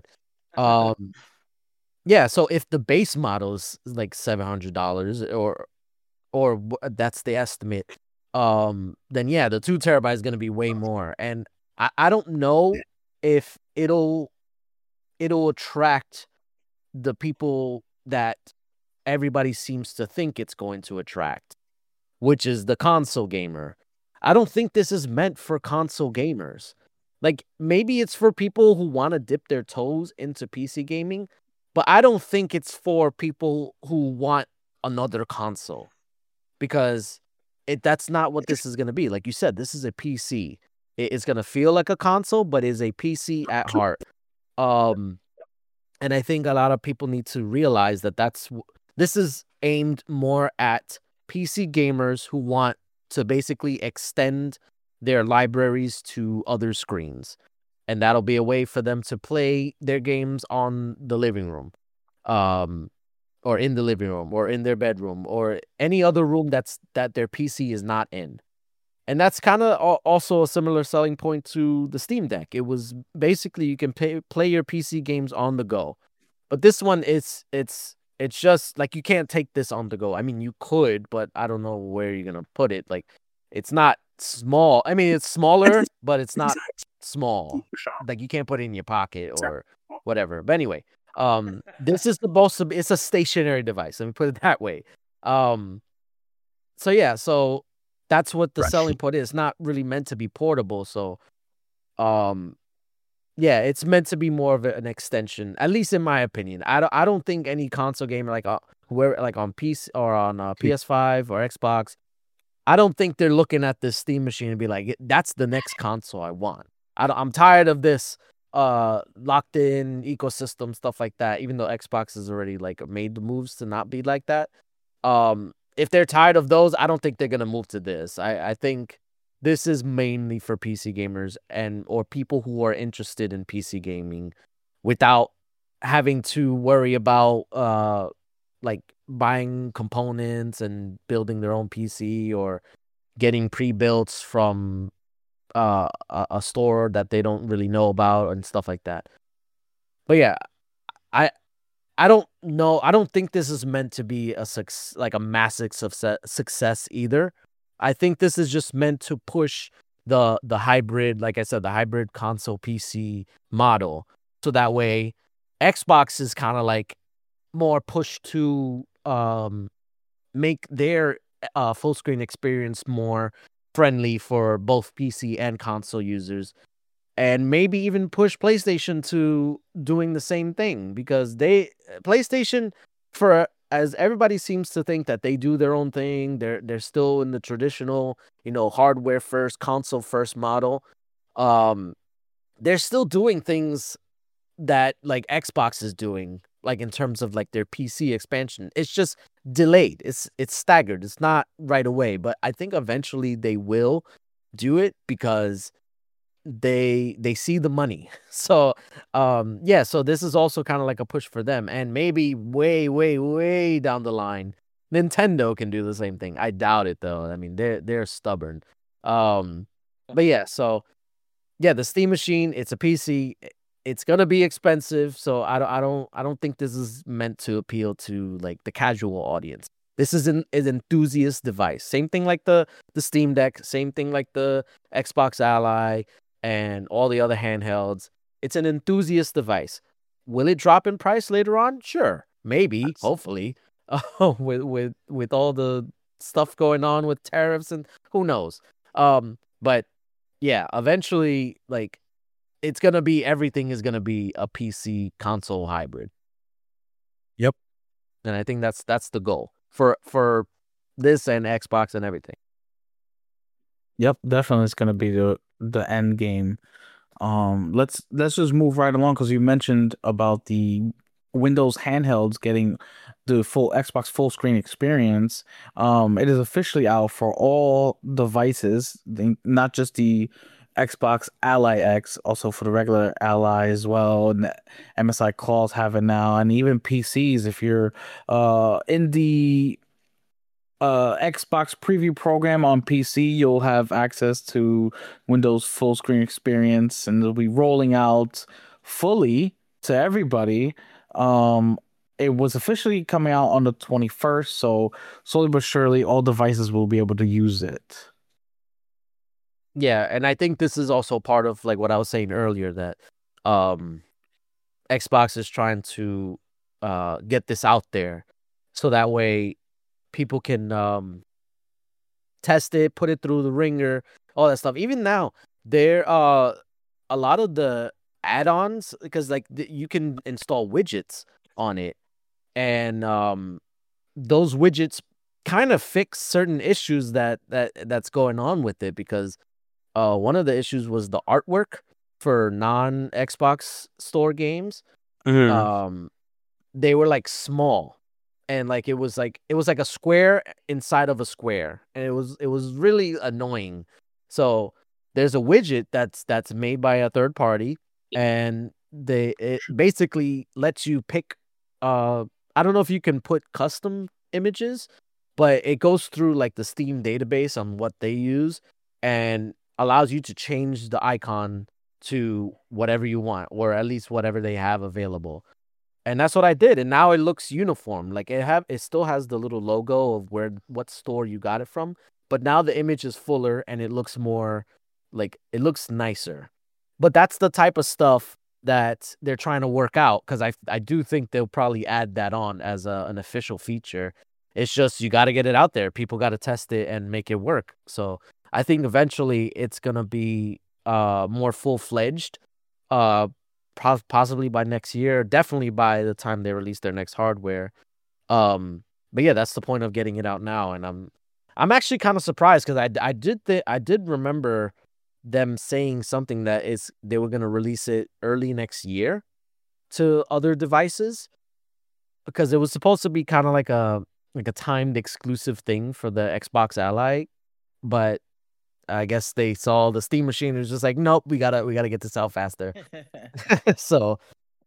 S3: yeah, so if the base model is like $700 or that's the estimate, then yeah, the 2 terabyte is going to be way more. And I don't know if it'll attract the people that everybody seems to think it's going to attract, which is the console gamer. I don't think this is meant for console gamers. Like, maybe it's for people who want to dip their toes into PC gaming, but I don't think it's for people who want another console, because that's not what this is going to be. Like you said, this is a PC. It's going to feel like a console, but is a PC at heart. And I think a lot of people need to realize that this is aimed more at PC gamers who want to basically extend their libraries to other screens. And that'll be a way for them to play their games on the living room, or in the living room, or in their bedroom, or any other room that their PC is not in. And that's kind of also a similar selling point to the Steam Deck. It was basically you can play your PC games on the go. But this one it's just like you can't take this on the go. I mean, you could, but I don't know where you're going to put it. Like, it's not small. I mean, it's smaller, but it's not small. Like, you can't put it in your pocket or whatever. But anyway, this is it's a stationary device. Let me put it that way. So yeah, so That's what the
S2: Right.
S3: selling point is. It's not really meant to be portable. So, yeah, it's meant to be more of an extension, at least in my opinion. I don't think any console gamer like whoever like on PC or on PS5 or Xbox, I don't think they're looking at this Steam machine and be like, that's the next console I want. I'm tired of this locked in ecosystem stuff like that. Even though Xbox has already like made the moves to not be like that. If they're tired of those, I don't think they're gonna move to this. I think this is mainly for PC gamers or people who are interested in PC gaming without having to worry about like buying components and building their own PC or getting pre-built from a store that they don't really know about and stuff like that. But yeah, I don't know. I don't think this is meant to be a massive success either. I think this is just meant to push the hybrid, like I said, the hybrid console PC model. So that way Xbox is kind of like more pushed to make their full screen experience more friendly for both PC and console users. And maybe even push PlayStation to doing the same thing, because PlayStation, for as everybody seems to think that they do their own thing, they're still in the traditional, hardware first, console first model. They're still doing things that like Xbox is doing, like in terms of like their PC expansion. It's just delayed. It's staggered. It's not right away, but I think eventually they will do it because they see the money. So yeah, so this is also kind of like a push for them, and maybe way down the line Nintendo can do the same thing. I doubt it though. I mean, they're stubborn. But yeah, so yeah, the Steam machine, it's a PC. It's gonna be expensive, so I don't think this is meant to appeal to like the casual audience. This is an enthusiast device. Same thing like the Steam Deck, same thing like the Xbox Ally and all the other handhelds. It's an enthusiast device. Will it drop in price later on? Sure, maybe, hopefully. With all the stuff going on with tariffs and who knows. But yeah, eventually, like everything is gonna be a PC console hybrid.
S2: Yep.
S3: And I think that's the goal for this and Xbox and everything.
S4: Yep, definitely it's gonna be the end game. Let's just move right along, because you mentioned about the Windows handhelds getting the full Xbox full screen experience. It is officially out for all devices, not just the Xbox Ally X, also for the regular Ally as well. And MSI Claws have it now, and even PCs. If you're in the Xbox preview program on PC, you'll have access to Windows full screen experience, and it'll be rolling out fully to everybody. It was officially coming out on the 21st, so slowly but surely all devices will be able to use it.
S3: Yeah, and I think this is also part of like what I was saying earlier, that Xbox is trying to get this out there so that way people can test it, put it through the ringer, all that stuff. Even now, there are a lot of the add-ons, because like you can install widgets on it, and those widgets kind of fix certain issues that's going on with it, because one of the issues was the artwork for non-Xbox store games. They were like small, and like it was like a square inside of a square, and it was really annoying. So there's a widget that's made by a third party, and it basically lets you pick. I don't know if you can put custom images, but it goes through like the Steam database on what they use and allows you to change the icon to whatever you want, or at least whatever they have available. And that's what I did, and now it looks uniform. Like it still has the little logo of what store you got it from, but now the image is fuller and it looks more like, it looks nicer. But that's the type of stuff that they're trying to work out, because I do think they'll probably add that on as an official feature It's just you got to get it out there. People got to test it and make it work. So I think eventually it's gonna be more full-fledged, uh, possibly by next year. Definitely by the time they release their next hardware. But yeah, that's the point of getting it out now, and I'm actually kind of surprised because I did remember them saying something that is they were gonna release it early next year to other devices because it was supposed to be kind of like a timed exclusive thing for the Xbox Ally, but I guess they saw the Steam machine and was just like, nope, we gotta get this out faster. So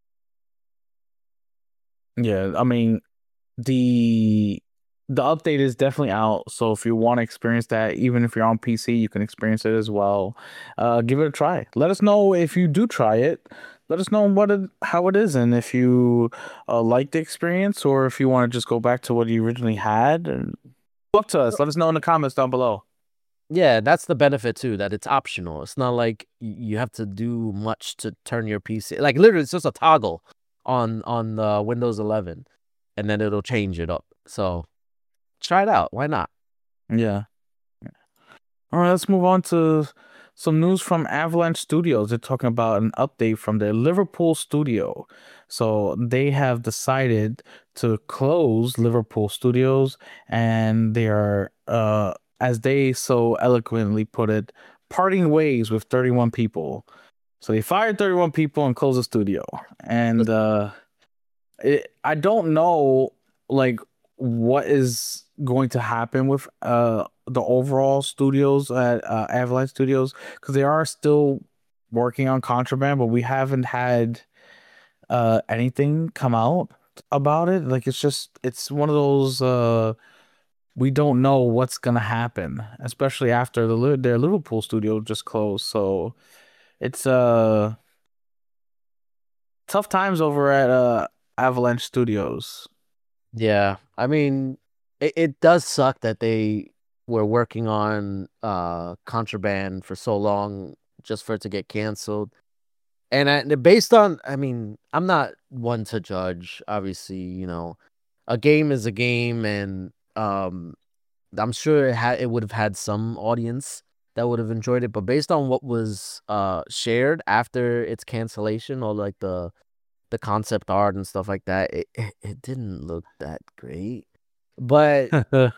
S4: Yeah, I mean, the update is definitely out. So if you want to experience that, even if you're on PC, you can experience it as well. Give it a try. Let us know if you do try it. Let us know how it is, and if you like the experience, or if you want to just go back to what you originally had. And talk to us. Let us know in the comments down below.
S3: yeah, that's the benefit too, that it's optional. It's not like you have to do much to turn your PC. Like literally, it's just a toggle on Windows 11, and then it'll change it up. So try it out. Why not?
S4: Yeah. All right, let's move on to some news from Avalanche Studios. They're talking about an update from their Liverpool studio. So they have decided to close Liverpool Studios, and they are, as they so eloquently put it, parting ways with 31 people. So they fired 31 people and closed the studio. And I don't know, like, what is going to happen with the overall studios at Avalanche Studios, because they are still working on Contraband, but we haven't had anything come out about it. Like, it's one of those we don't know what's gonna happen, especially after their Liverpool studio just closed. So it's tough times over at Avalanche Studios.
S3: Yeah, I mean, it does suck that they were working on Contraband for so long just for it to get canceled. And based on, I mean, I'm not one to judge. Obviously, a game is a game, and I'm sure it would have had some audience that would have enjoyed it. But based on what was shared after its cancellation, or like the concept art and stuff like that, it didn't look that great. But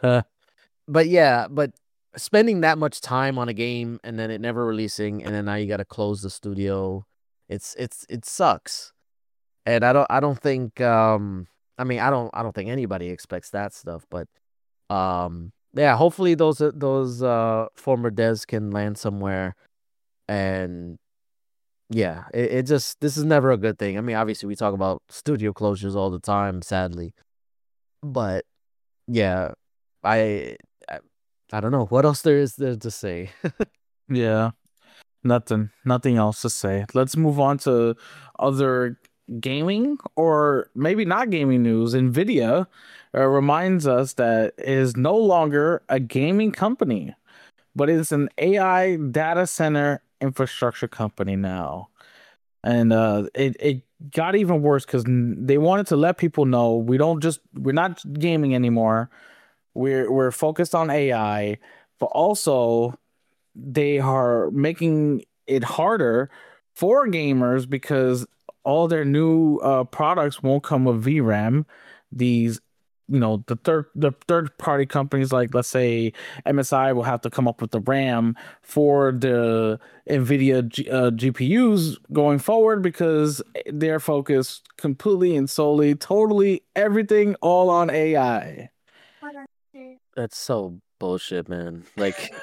S3: but spending that much time on a game and then it never releasing, and then now you got to close the studio, it sucks. And I don't think I mean, I don't think anybody expects that stuff, but yeah, hopefully those former devs can land somewhere. And yeah, it just, this is never a good thing. I mean, obviously we talk about studio closures all the time, sadly. But yeah, I I, I don't know what else there is there to say.
S4: Yeah. Nothing else to say. Let's move on to other gaming, or maybe not gaming news. Nvidia reminds us that it is no longer a gaming company, but it's an AI data center infrastructure company now. And it got even worse because they wanted to let people know we're not gaming anymore. We're focused on AI, but also they are making it harder for gamers because all their new products won't come with VRAM. These, the third party companies, like let's say MSI, will have to come up with the RAM for the NVIDIA GPUs going forward, because they're focused completely and solely, totally everything all on AI.
S3: That's so bullshit, man. Like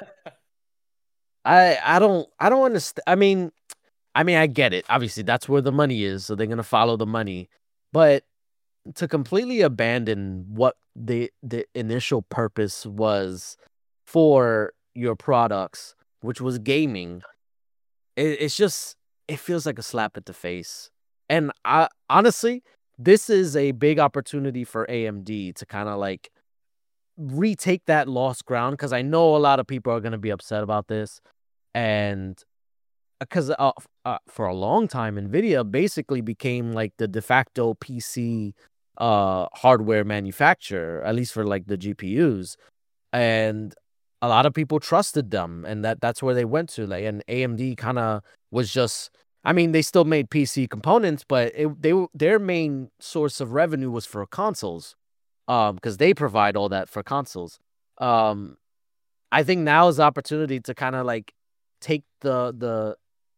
S3: I don't understand. I mean I get it. Obviously that's where the money is, so they're going to follow the money. But to completely abandon what the initial purpose was for your products, which was gaming, it's just, it feels like a slap at the face. And I honestly, this is a big opportunity for AMD to kind of like retake that lost ground, because I know a lot of people are going to be upset about this. And because for a long time, Nvidia basically became like the de facto PC hardware manufacturer, at least for like the GPUs, and a lot of people trusted them, and that's where they went to. Like, and AMD kind of was just. I mean, they still made PC components, but their main source of revenue was for consoles, because they provide all that for consoles. I think now is the opportunity to kind of like take the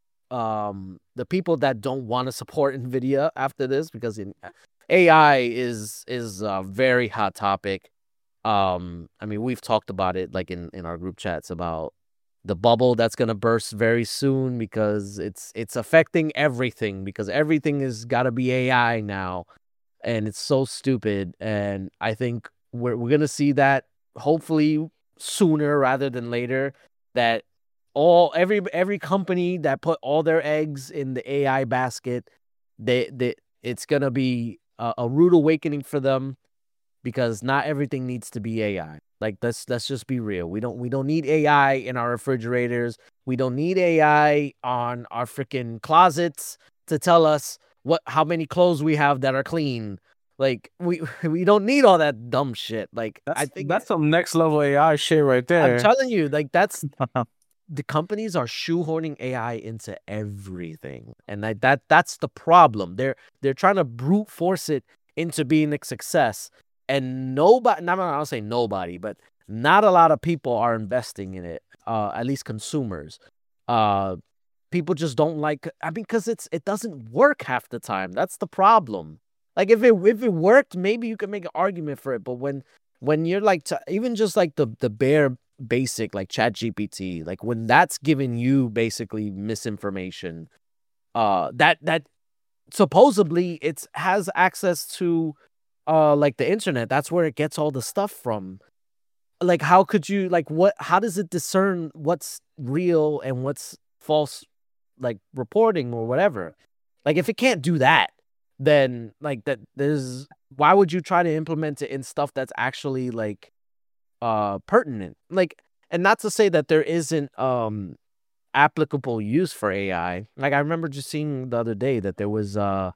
S3: people that don't want to support Nvidia after this, because AI is a very hot topic. I mean, we've talked about it like in our group chats about the bubble that's gonna burst very soon, because it's affecting everything, because everything is gotta be AI now, and it's so stupid. And I think we're gonna see that hopefully sooner rather than later, that every company that put all their eggs in the AI basket, they it's gonna be a rude awakening for them, because not everything needs to be AI. Like, let's just be real. We don't need AI in our refrigerators. We don't need AI on our freaking closets to tell us how many clothes we have that are clean. Like, we don't need all that dumb shit. Like, I think
S4: that's some next level AI shit right there.
S3: I'm telling you, like, that's the companies are shoehorning AI into everything, and that's the problem. They're trying to brute force it into being a success. And nobody, I'll say nobody, but not a lot of people are investing in it. At least consumers. People just don't like. I mean, because it doesn't work half the time. That's the problem. Like, if it worked, maybe you could make an argument for it. But when you're like even just like the bare basic like ChatGPT, like when that's giving you basically misinformation, that supposedly it has access to. Like the internet, that's where it gets all the stuff from. Like, how could you, like, how does it discern what's real and what's false, like reporting or whatever? Like, if it can't do that, then like why would you try to implement it in stuff that's actually like pertinent? Like, and not to say that there isn't applicable use for AI. Like, I remember just seeing the other day that there was a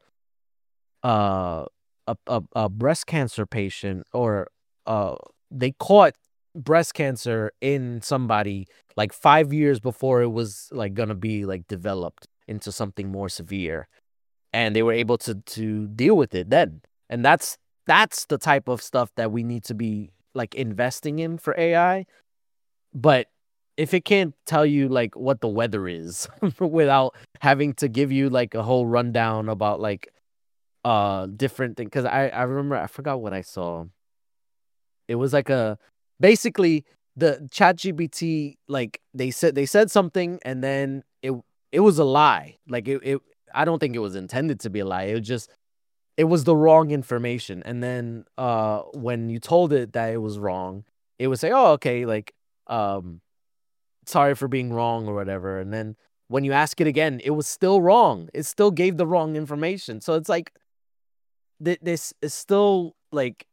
S3: breast cancer patient, or they caught breast cancer in somebody like 5 years before it was like gonna be like developed into something more severe, and they were able to deal with it then. And that's the type of stuff that we need to be like investing in for AI. But if it can't tell you like what the weather is without having to give you like a whole rundown about like different thing, because I remember, I forgot what I saw. It was like basically the ChatGPT, like they said something, and then it was a lie. Like, it I don't think it was intended to be a lie. It was the wrong information. And then when you told it that it was wrong, it would say, oh, okay, like sorry for being wrong or whatever. And then when you ask it again, it was still wrong. It still gave the wrong information. So it's like, this is still like,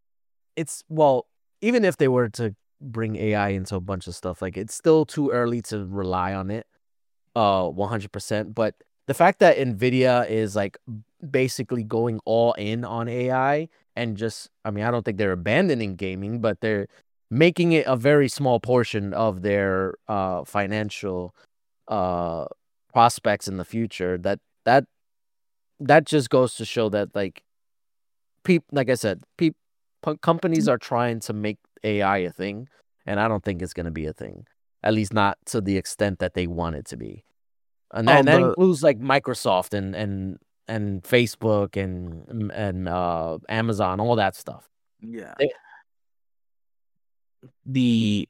S3: even if they were to bring AI into a bunch of stuff, like, it's still too early to rely on it 100%. But the fact that Nvidia is like basically going all in on AI, and just, I mean, I don't think they're abandoning gaming, but they're making it a very small portion of their financial prospects in the future, that just goes to show that, like, like I said, companies are trying to make AI a thing, and I don't think it's going to be a thing, at least not to the extent that they want it to be. And that includes like Microsoft and Facebook and Amazon, all that stuff.
S4: Yeah. The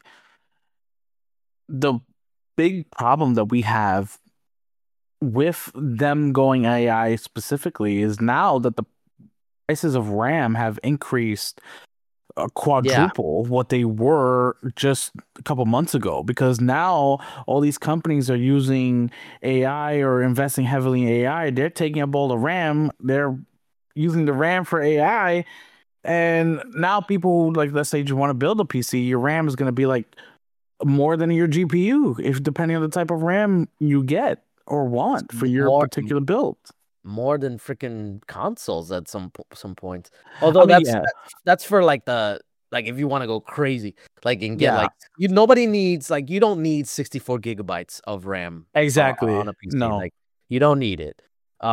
S4: big problem that we have with them going AI specifically is now that the prices of RAM have increased quadruple what they were just a couple months ago, because now all these companies are using AI or investing heavily in AI. They're taking up all the RAM. They're using the RAM for AI. And now people, like, let's say you want to build a PC, your RAM is going to be like more than your GPU, if depending on the type of RAM you get or want for your particular build.
S3: more than freaking consoles at some points. Although
S4: yeah,
S3: that's for like if you want to go crazy, like and get
S4: yeah,
S3: nobody needs you don't need 64 gigabytes of RAM
S4: exactly.
S3: on a PC.
S4: No,
S3: Like you don't need it.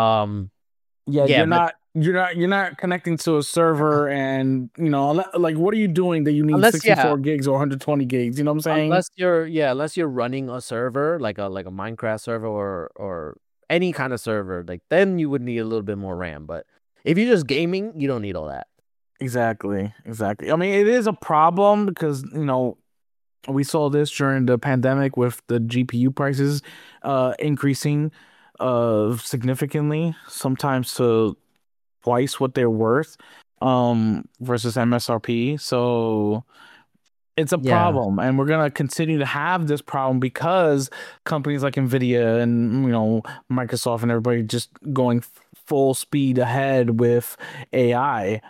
S4: yeah,
S3: Yeah, but
S4: you're not connecting to a server, and like, what are you doing that you need
S3: unless
S4: 64 gigs or 120 gigs? You know what I'm saying?
S3: unless you're running a server like a Minecraft server or any kind of server, like then you would need a little bit more RAM. But if you're just gaming, you don't need all that.
S4: Exactly, exactly. I mean, it is a problem because we saw this during the pandemic with the GPU prices increasing significantly, sometimes to twice what they're worth versus MSRP. So it's a
S3: Yeah.
S4: problem, and we're gonna continue to have this problem because companies like Nvidia and Microsoft and everybody just going full speed ahead with AI.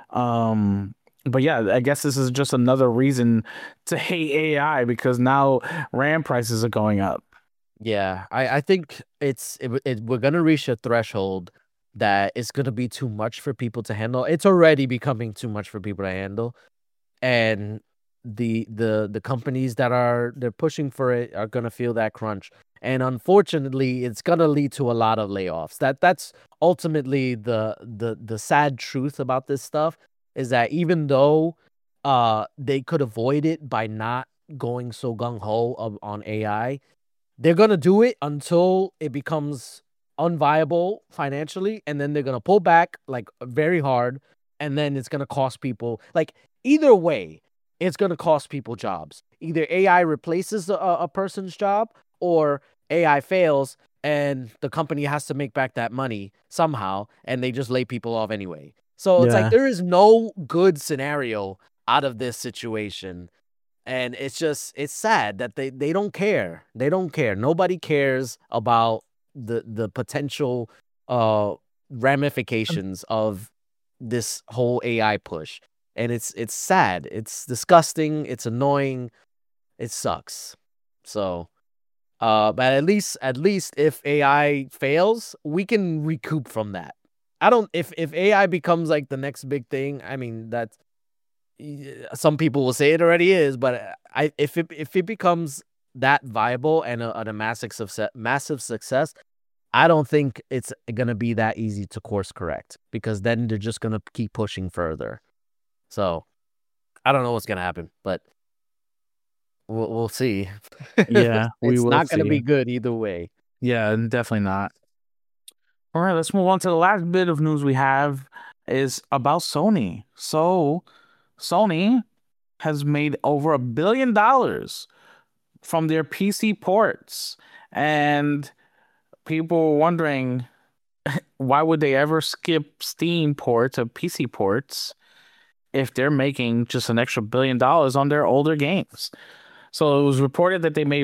S4: But yeah, I guess this is just another reason to hate AI because now RAM prices are going up.
S3: Yeah, I think we're gonna reach a threshold that is gonna be too much for people to handle. It's already becoming too much for people to handle, and the companies they're pushing for it are gonna feel that crunch. And unfortunately, it's gonna lead to a lot of layoffs. That's ultimately the sad truth about this stuff is that even though they could avoid it by not going so gung ho on AI, they're gonna do it until it becomes unviable financially, and then they're gonna pull back like very hard, and then it's gonna cost people. Like either way, it's gonna cost people jobs. Either AI replaces a person's job, or AI fails and the company has to make back that money somehow, and they just lay people off anyway. So it's like
S4: Yeah.
S3: there is no good scenario out of this situation, and it's sad that they don't care. They don't care. Nobody cares about the potential uh ramifications of this whole AI push. And it's sad. It's disgusting. It's annoying. It sucks. So but at least if AI fails, we can recoup from that. I don't if AI becomes like the next big thing, I mean that's some people will say it already is, but if it becomes that viable and a massive success, I don't think it's gonna be that easy to course correct, because then they're just gonna keep pushing further. So I don't know what's gonna happen, but we'll see.
S4: Yeah, we
S3: It's
S4: will
S3: not gonna
S4: see.
S3: be good either way.
S4: Yeah, definitely not. All right, let's move on to the last bit of news we have is about Sony. So, Sony has made over $1 billion from their PC ports, and people were wondering why would they ever skip Steam ports or PC ports if they're making just an extra $1 billion on their older games. So it was reported that they made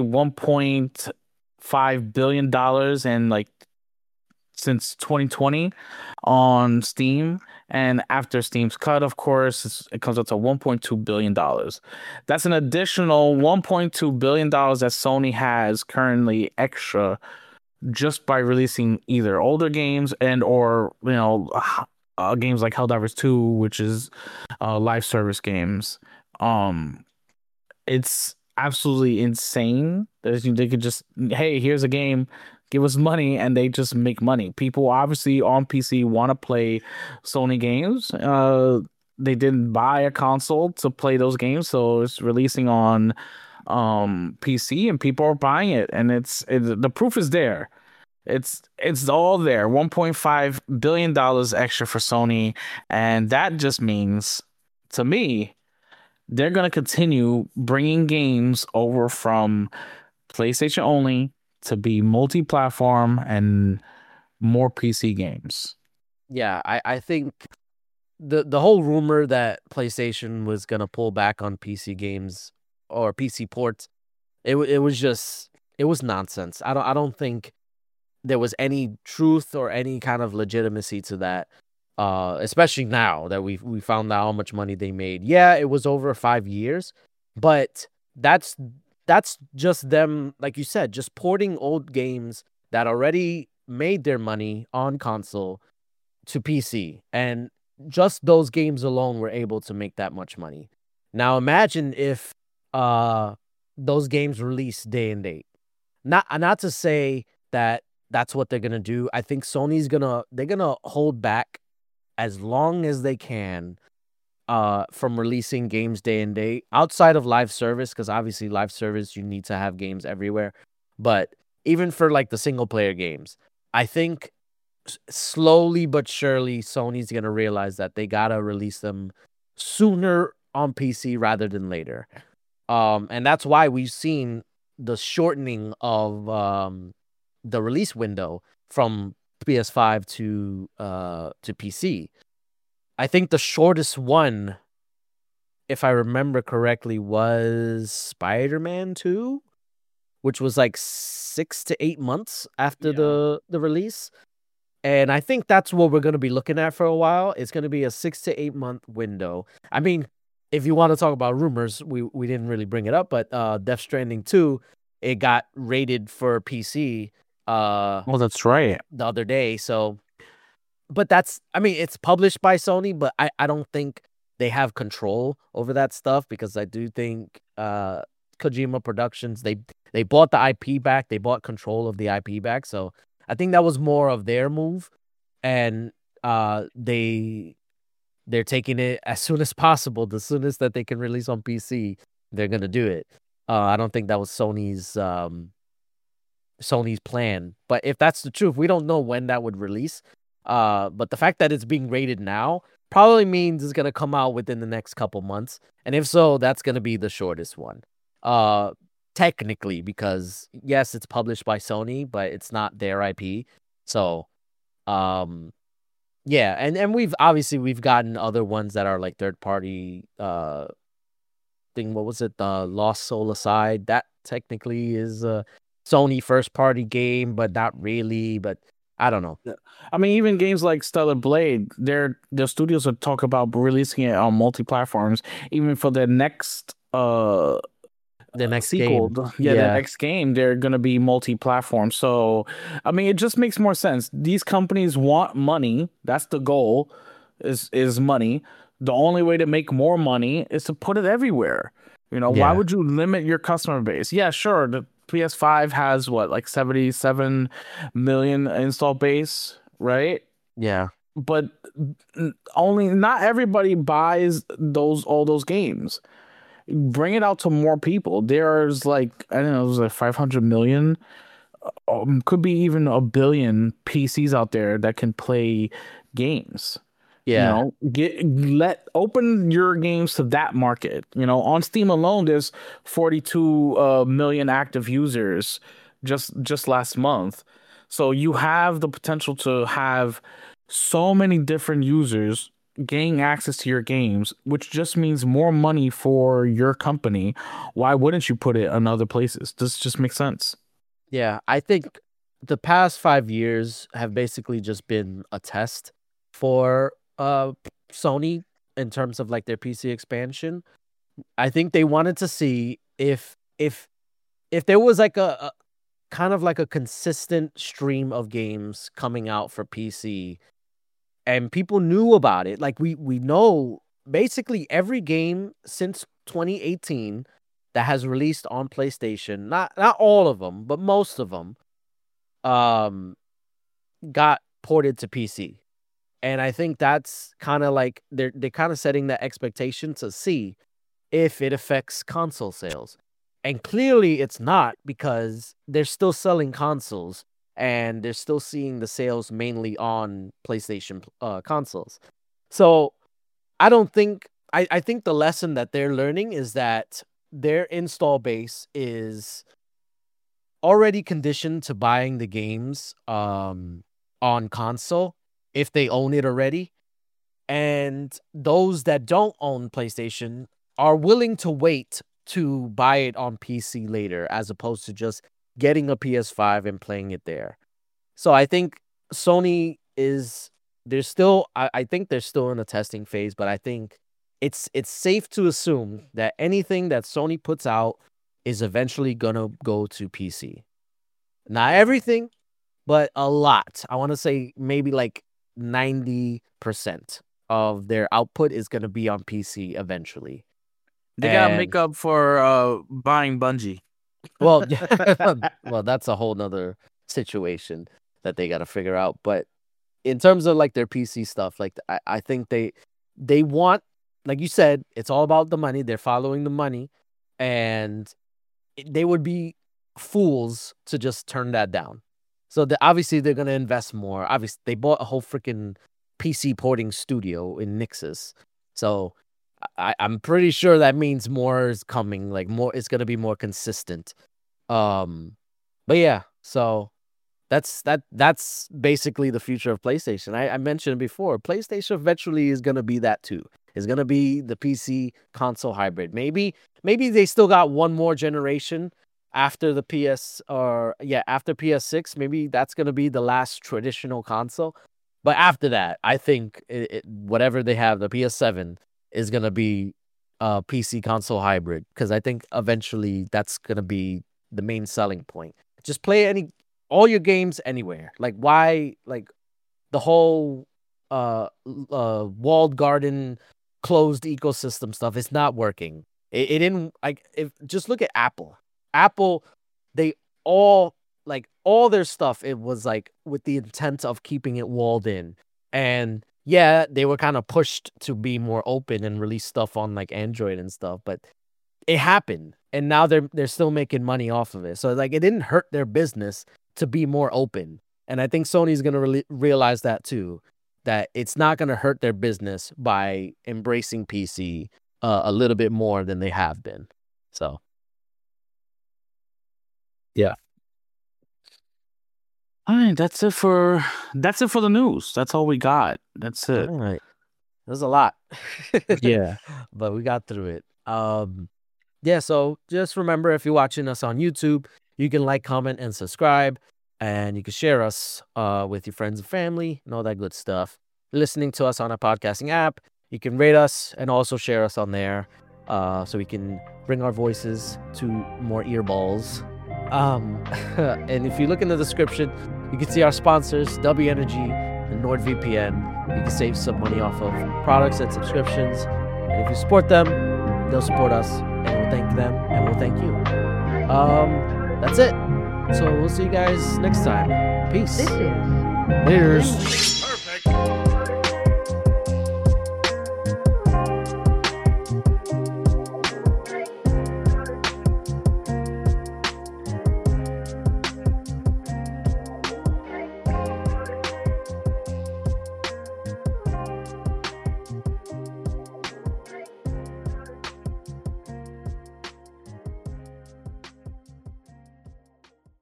S4: $1.5 billion in like since 2020 on Steam. And after Steam's cut, of course, it comes up to $1.2 billion. That's an additional $1.2 billion that Sony has currently extra just by releasing either older games and or games like Helldivers 2, which is live service games. It's absolutely insane that they could just, hey, here's a game, give us money, and they just make money. People obviously on PC want to play Sony games. They didn't buy a console to play those games, so it's releasing on PC, and people are buying it, and the proof is there. It's all there. $1.5 billion extra for Sony, and that just means to me they're going to continue bringing games over from PlayStation only to be multi-platform and more PC games.
S3: Yeah, I think the whole rumor that PlayStation was gonna pull back on PC games or PC ports, it was just it was nonsense. I don't think there was any truth or any kind of legitimacy to that. Especially now that we found out how much money they made. Yeah, it was over 5 years, but that's just them, like you said, just porting old games that already made their money on console to PC, and just those games alone were able to make that much money. Now imagine if those games release day and date. Not to say that that's what they're gonna do. I think they're gonna hold back as long as they can from releasing games day and date outside of live service, because obviously live service you need to have games everywhere. But even for like the single player games, I think slowly but surely Sony's gonna realize that they gotta release them sooner on PC rather than later. And that's why we've seen the shortening of the release window from PS5 to PC. I think the shortest one, if I remember correctly, was Spider-Man 2, which was like 6 to 8 months after the release. And I think that's what we're going to be looking at for a while. It's going to be a 6 to 8 month window. I mean, if you want to talk about rumors, we didn't really bring it up, but Death Stranding 2, it got rated for PC
S4: Oh, that's right.
S3: the other day. So, but it's published by Sony, but I don't think they have control over that stuff, because I do think Kojima Productions, they bought the IP back. They bought control of the IP back. So I think that was more of their move, and they're taking it as soon as possible. The soonest that they can release on PC, they're gonna do it. I don't think that was Sony's plan. But if that's the truth, we don't know when that would release. But the fact that it's being rated now probably means it's gonna come out within the next couple months. And if so, that's gonna be the shortest one. Technically, because yes, it's published by Sony, but it's not their IP. So, yeah, and we've gotten other ones that are like third party thing. What was it? The Lost Soul Aside. That technically is a Sony first party game, but not really. But I don't know.
S4: I mean, even games like Stellar Blade, their studios are talk about releasing it on multi platforms, even for the next
S3: The next
S4: sequel.
S3: game.
S4: The next game, they're gonna be multi-platform. So I mean, it just makes more sense. These companies want money. That's the goal, is money. The only way to make more money is to put it everywhere. Why
S3: Yeah.
S4: would you limit your customer base? Yeah, sure, the PS5 has what, like 77 million install base, right?
S3: Yeah.
S4: But only not everybody buys all those games. Bring it out to more people. There's like, I don't know, it was like 500 million, could be even a billion PCs out there that can play games.
S3: Yeah.
S4: Open your games to that market. On Steam alone, there's 42 million active users just last month. So you have the potential to have so many different users gaining access to your games, which just means more money for your company. Why wouldn't you put it in other places? This just makes sense.
S3: Yeah. I think the past 5 years have basically just been a test for Sony in terms of like their PC expansion. I think they wanted to see if there was like a kind of like a consistent stream of games coming out for PC, and people knew about it. Like we know basically every game since 2018 that has released on PlayStation, not all of them, but most of them got ported to PC. And I think that's kind of like they're kind of setting that expectation to see if it affects console sales. And clearly it's not, because they're still selling consoles and they're still seeing the sales mainly on PlayStation consoles. So I think the lesson that they're learning is that their install base is already conditioned to buying the games on console if they own it already. And those that don't own PlayStation are willing to wait to buy it on PC later, as opposed to just getting a PS5 and playing it there. So I think Sony I think they're still in a testing phase, but I think it's safe to assume that anything that Sony puts out is eventually gonna go to PC. Not everything, but a lot. I want to say maybe like 90% of their output is going to be on PC eventually.
S4: They gotta
S3: And-
S4: make up for buying Bungie.
S3: Well, well, that's a whole nother situation that they got to figure out. But in terms of like their PC stuff, like I think they want, like you said, it's all about the money. They're following the money, and they would be fools to just turn that down. So obviously they're gonna invest more. Obviously, they bought a whole freaking PC porting studio in Nixus, so I'm pretty sure that means more is coming. Like more, it's gonna be more consistent. But yeah, so that's basically the future of PlayStation. I mentioned before, PlayStation eventually is gonna be that too. It's gonna be the PC console hybrid. Maybe they still got one more generation after the after PS6. Maybe that's gonna be the last traditional console. But after that, I think whatever they have, the PS7 is gonna be PC console hybrid, because I think eventually that's gonna be the main selling point. Just play all your games anywhere. Like why, like the whole walled garden closed ecosystem stuff is not working. It didn't, like, if just look at Apple. They all, like, all their stuff, it was like with the intent of keeping it walled in. And yeah, they were kind of pushed to be more open and release stuff on like Android and stuff, but it happened, and now they're still making money off of it. So like it didn't hurt their business to be more open. And I think Sony's gonna realize that too, that it's not gonna hurt their business by embracing PC a little bit more than they have been. So yeah.
S4: All right, that's it for the news. That's all we got. That's it.
S3: All right. There's a lot.
S4: Yeah.
S3: But we got through it. Yeah, so just remember, if you're watching us on YouTube, you can like, comment, and subscribe, and you can share us with your friends and family and all that good stuff. Listening to us on a podcasting app, you can rate us and also share us on there, so we can bring our voices to more earballs. And if you look in the description, you can see our sponsors, W Energy and NordVPN. You can save some money off of products and subscriptions. And if you support them, they'll support us, and we'll thank them, and we'll thank you. That's it. So we'll see you guys next time. Peace.
S2: This is
S3: Cheers.